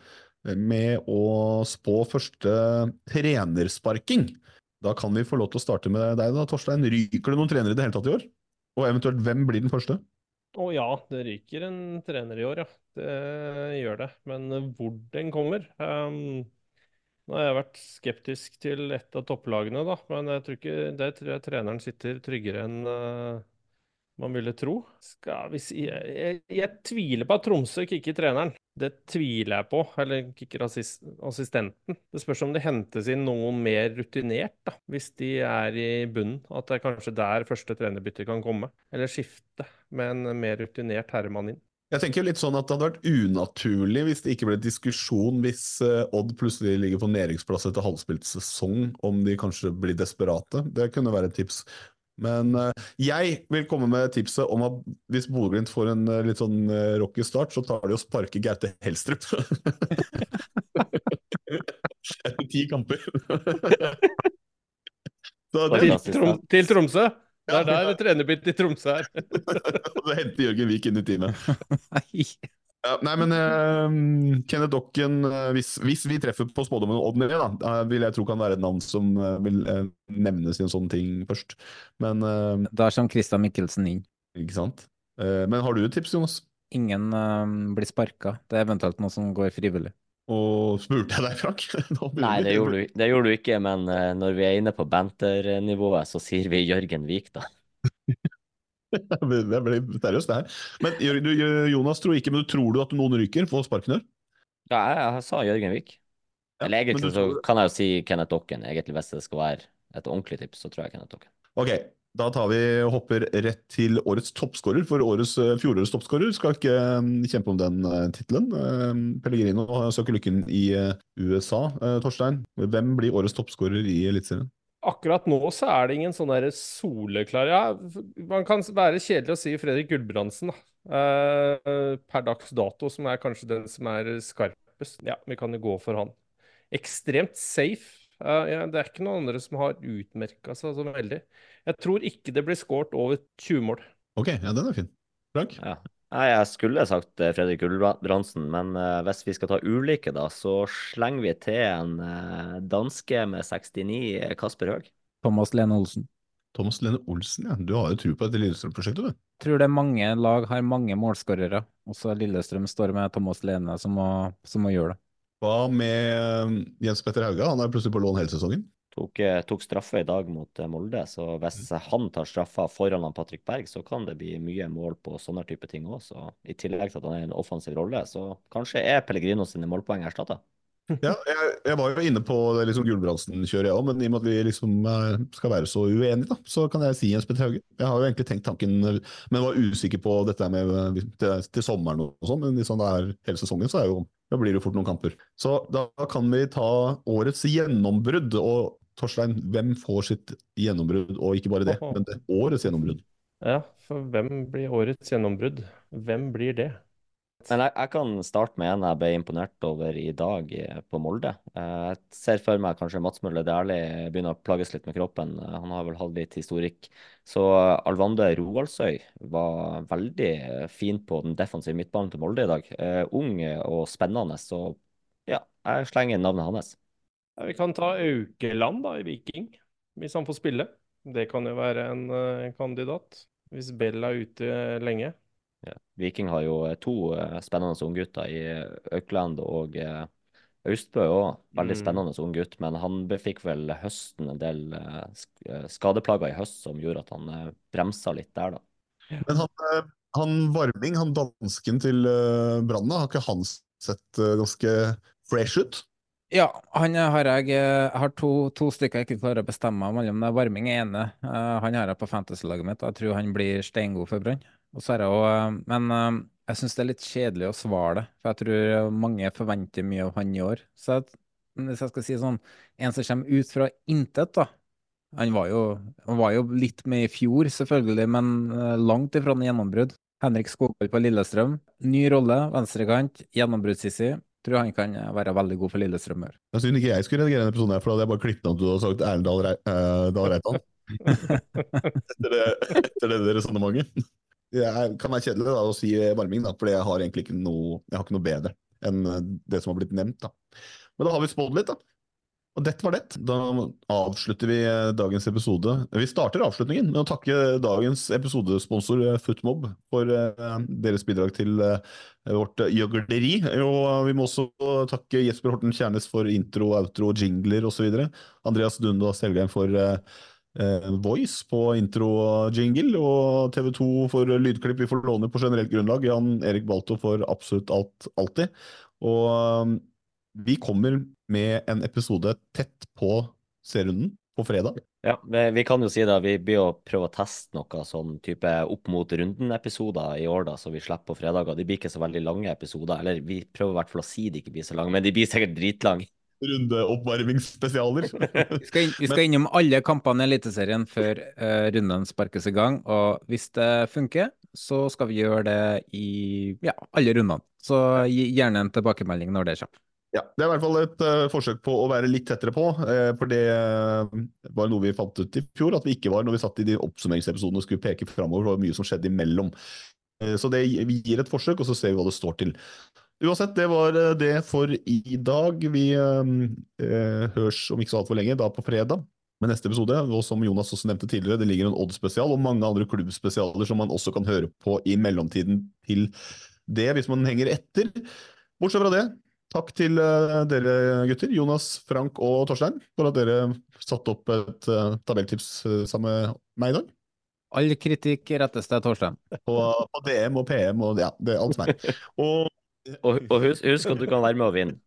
med å spå første trenersparking. Da kan vi få lov til å starte med deg da, Torstein. Ryker det noen trenere i det hele tatt i år? Og eventuelt, hvem blir den første? Å ja, det ryker en trener i år, ja. Det gjør det. Men hvor den kommer um, Nå har jeg vært skeptisk til et av topplagene, da. Men jeg tror ikke det tror jeg treneren sitter tryggere enn uh, man ville tro. Skal vi si Jeg, jeg, jeg tviler på at Tromsø kicker treneren. Det tviler jeg på. Eller kicker assist, assistenten. Det spørs om det hentes inn noen mer rutinert, da. Hvis de er i bunnen. At det er kanskje der første trenerbytte kan komme. Eller skifte med en mer rutinert herremann inn. Jeg tenker litt sånn at det hadde vært unaturlig hvis det ikke ble diskusjon hvis eh, Odd plutselig ligger på nedrykksplass etter halvspilt sesong, om de kanskje blir desperate. Det kunne være et tips. Men eh, jeg vil komme med tipset om at hvis Bodø-Glimt får en eh, litt sånn eh, rocky start, så tar de og sparker Gaute Helstrup. Etter ti kamper. Så det, Til, Trom til Tromsø. Det Ja, er der ja. trenerbytte i Tromsø er. og så henter Jørgen Vik inn i teamet. Nei. Ja, nei, men uh, Kenneth Dokken, uh, hvis, hvis vi treffer på spådommen Odd ned, da, uh, vil jeg tro kan være et navn som uh, vil uh, nevnes i en sånn ting først. Men, uh, Da kommer Christian Mikkelsen inn. ikke sant? Uh, men har du et tips, Jonas? Ingen eh, blir sparka. Det er eventuelt noe som går frivillig. Og spurte jeg deg, Frank? Nå begynner Nei, vi. det gjorde, du, det gjorde du ikke, men eh, når vi er inne på banter-nivået, så sier vi Jørgen Vik, da. Det ble seriøst, det her. Men Jør- du, Jonas tror ikke, men du tror du at noen ryker får sparken her? Ja, jeg, jeg sa Jørgen Vik. Ja, Eller men egentlig du så tror- kan jeg jo si Kenneth Dokken. Egentlig hvis det skal være et ordentlig tips, så tror jeg Kenneth Dokken. Ok, da tar vi og hopper rett til årets toppskårer, for årets, eh, fjorårets toppskårer skal ikke eh, kjempe om den uh, tittelen. Uh, Pellegrino søker lykken i eh, U S A. Uh, Torstein, hvem blir årets toppskårer i Eliteserien? Akkurat nå så er det ingen sånn der soleklar Ja, man kan være kjedelig å si Fredrik Gulbrandsen, da. Eh, per dags dato, som er kanskje den som er skarpest. Ja, vi kan jo gå for han. Ekstremt safe. Eh, ja, det er ikke noen andre som har utmerka seg så veldig. Jeg tror ikke det blir skåret over tjue mål. Ok, ja, den er fin. Frank? Ja. Nei, jeg skulle sagt eh, Fredrik Gulbrandsen, men eh, hvis vi skal ta ulike, da, så slenger vi til en eh, danske med sekstini, eh, Kasper Høeg. Thomas Lene Olsen. Thomas Lene Olsen, ja. Du har jo tro på dette Lillestrøm-prosjektet, du. Tror det er mange lag har mange målskårere. Også Lillestrøm står med Thomas Lene som må, som må gjøre det. Hva med eh, Jens Petter Hauga? Han er plutselig på lån hele sesongen. Tok, eh, tok straffe i dag mot eh, Molde, så hvis han tar straffa foran han Patrick Berg, så kan det bli mye mål på sånne type ting også. I tillegg til at han er i en offensiv rolle, så kanskje er Pellegrino sine målpoeng erstatta. Ja, jeg, jeg var jo inne på det liksom Gulbrandsen-kjøret, jeg òg, men i og med at vi liksom eh, skal være så uenige, da, så kan jeg si Jens Petter Hauge. Jeg har jo egentlig tenkt tanken, men var usikker på dette med eh, til, til sommeren og sånn, men hvis han er hele sesongen, så er jo, da blir det jo fort noen kamper. Så da kan vi ta årets gjennombrudd, og Torstein, hvem får sitt gjennombrudd, og ikke bare det, men det årets gjennombrudd? Ja, for hvem blir årets gjennombrudd? Hvem blir det? Men jeg, jeg kan starte med en jeg ble imponert over i dag på Molde. Jeg ser for meg kanskje Mats Møller Dæhlie begynner å plages litt med kroppen. Han har vel hatt litt historikk. Så Alvande Roaldsøy var veldig fin på den defensive midtbanen til Molde i dag. Uh, ung og spennende, så ja, jeg slenger inn navnet hans. Ja, vi kan ta Aukeland da, i Viking, hvis han får spille. Det kan jo være en uh, kandidat, hvis Bell er ute lenge. Ja. Viking har jo to uh, spennende unggutter i Aukeland og uh, Austbø også. Veldig spennende ung gutt, men han fikk vel høsten en del uh, skadeplager i høst som gjorde at han uh, bremsa litt der da. Men han, han Varming, han dansken til uh, Brann, har ikke han sett uh, ganske fresh ut? Ja, han har jeg, jeg har to, to stykker jeg ikke klarer å bestemme meg mellom. Det er Varming er ene. Uh, han har jeg på fantasy-laget mitt, og jeg tror han blir steingod for Brann. Og så er jeg også, uh, men uh, jeg synes det er litt kjedelig å svare det, for jeg tror mange forventer mye av han i år. Så jeg, hvis jeg skal si sånn, en som kommer ut fra intet da, han var jo, han var jo litt med i fjor selvfølgelig, men uh, langt ifra en gjennombrudd. Henrik Skogvold på Lillestrøm, ny rolle, venstrekant, gjennombruddssissi. Tror han kan være veldig god for Lillestrøm. Jeg synes ikke jeg skulle redigere en episode her, for da hadde jeg bare klippet at du hadde sagt Erlend Dahl Rei, uh, Dahl Reitan. etter, det, etter det resonemanget. Det kan være kjedelig da, å si Varming, da, for jeg har egentlig ikke noe, jeg har ikke noe bedre enn det som har blitt nevnt. Da. Men da har vi spådd litt, da. Og dette var det. Da avslutter vi dagens episode. Vi starter avslutningen med å takke dagens episodesponsor Footmob for uh, deres bidrag til uh, vårt gjøgleri. Og vi må også takke Jesper Horten Kjærnes for intro, outro, jingler og så videre. Andreas Dundo Selgheim for uh, uh, voice på intro jingle, og T V to for lydklipp vi får låne på generelt grunnlag. Jan Erik Balto for absolutt alt, alltid. Og uh, vi kommer med en episode tett på serierunden på fredag. Ja, vi kan jo si det, vi blir å prøve å teste noe sånn type opp mot runden-episoder i år da, så vi slipper på fredager. De blir ikke så veldig lange episoder, eller vi prøver i hvert fall å si de ikke blir så lange, men de blir sikkert dritlange. Rundeoppvarmingsspesialer. vi, skal inn, vi skal innom alle kampene i Eliteserien før uh, runden sparkes i gang, og hvis det funker, så skal vi gjøre det i ja, alle rundene. Så gi gjerne en tilbakemelding når det er kjapt. Ja, det er i hvert fall et uh, forsøk på å være litt tettere på, uh, for det uh, var noe vi fant ut i fjor, at vi ikke var når vi satt i de oppsummeringsepisodene og skulle peke fremover, og mye som skjedde imellom. Uh, så det, vi gir et forsøk, og så ser vi hva det står til. Uansett, det var uh, det for i dag. Vi uh, uh, hørs om ikke så alt for lenge, da på fredag, med neste episode, og som Jonas også nevnte tidligere, det ligger en Odd-spesial, og mange andre klubbspesialer som man også kan høre på i mellomtiden til det, hvis man henger etter. Bortsett fra det, takk til uh, dere gutter, Jonas, Frank og Torstein, for at dere satt opp et uh, tabelltips uh, sammen med meg i dag. All kritikk rettes til Torstein. På, på D M og P M og ja, det er alt som er. Og, og, og husk, husk at du kan være med å vinne.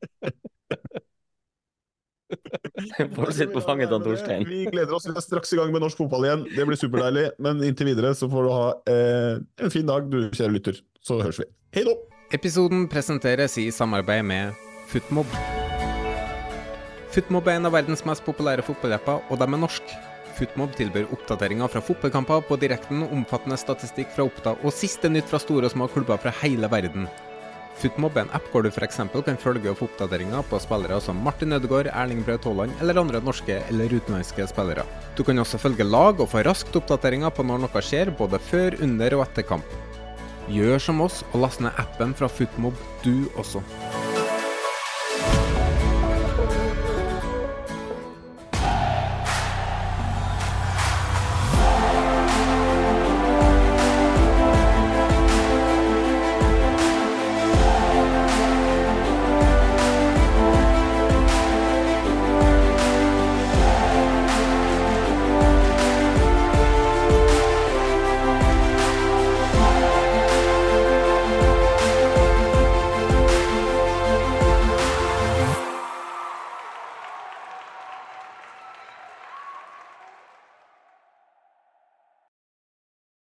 Får sitt på fanget av Torstein. Vi gleder oss, vi er straks i gang med norsk fotball igjen. Det blir superdeilig, men inntil videre så får du ha eh, en fin dag, du kjære lytter. Så høres vi. Hei da! Episoden presenteres i samarbeid med Footmob. Footmob er en av verdens mest populære fotballapper, og de er norsk. Footmob tilbyr oppdateringer fra fotballkamper på direkten, omfattende statistikk fra Oppda, og siste nytt fra store og små klubber fra hele verden. Footmob er en app hvor du for eksempel kan følge og få oppdateringer på spillere som Martin Ødegaard, Erling Braut Haaland eller andre norske eller utenlandske spillere. Du kan også følge lag og få raskt oppdateringer på når noe skjer, både før, under og etter kamp. Gjør som oss og last ned appen fra Footmob du også.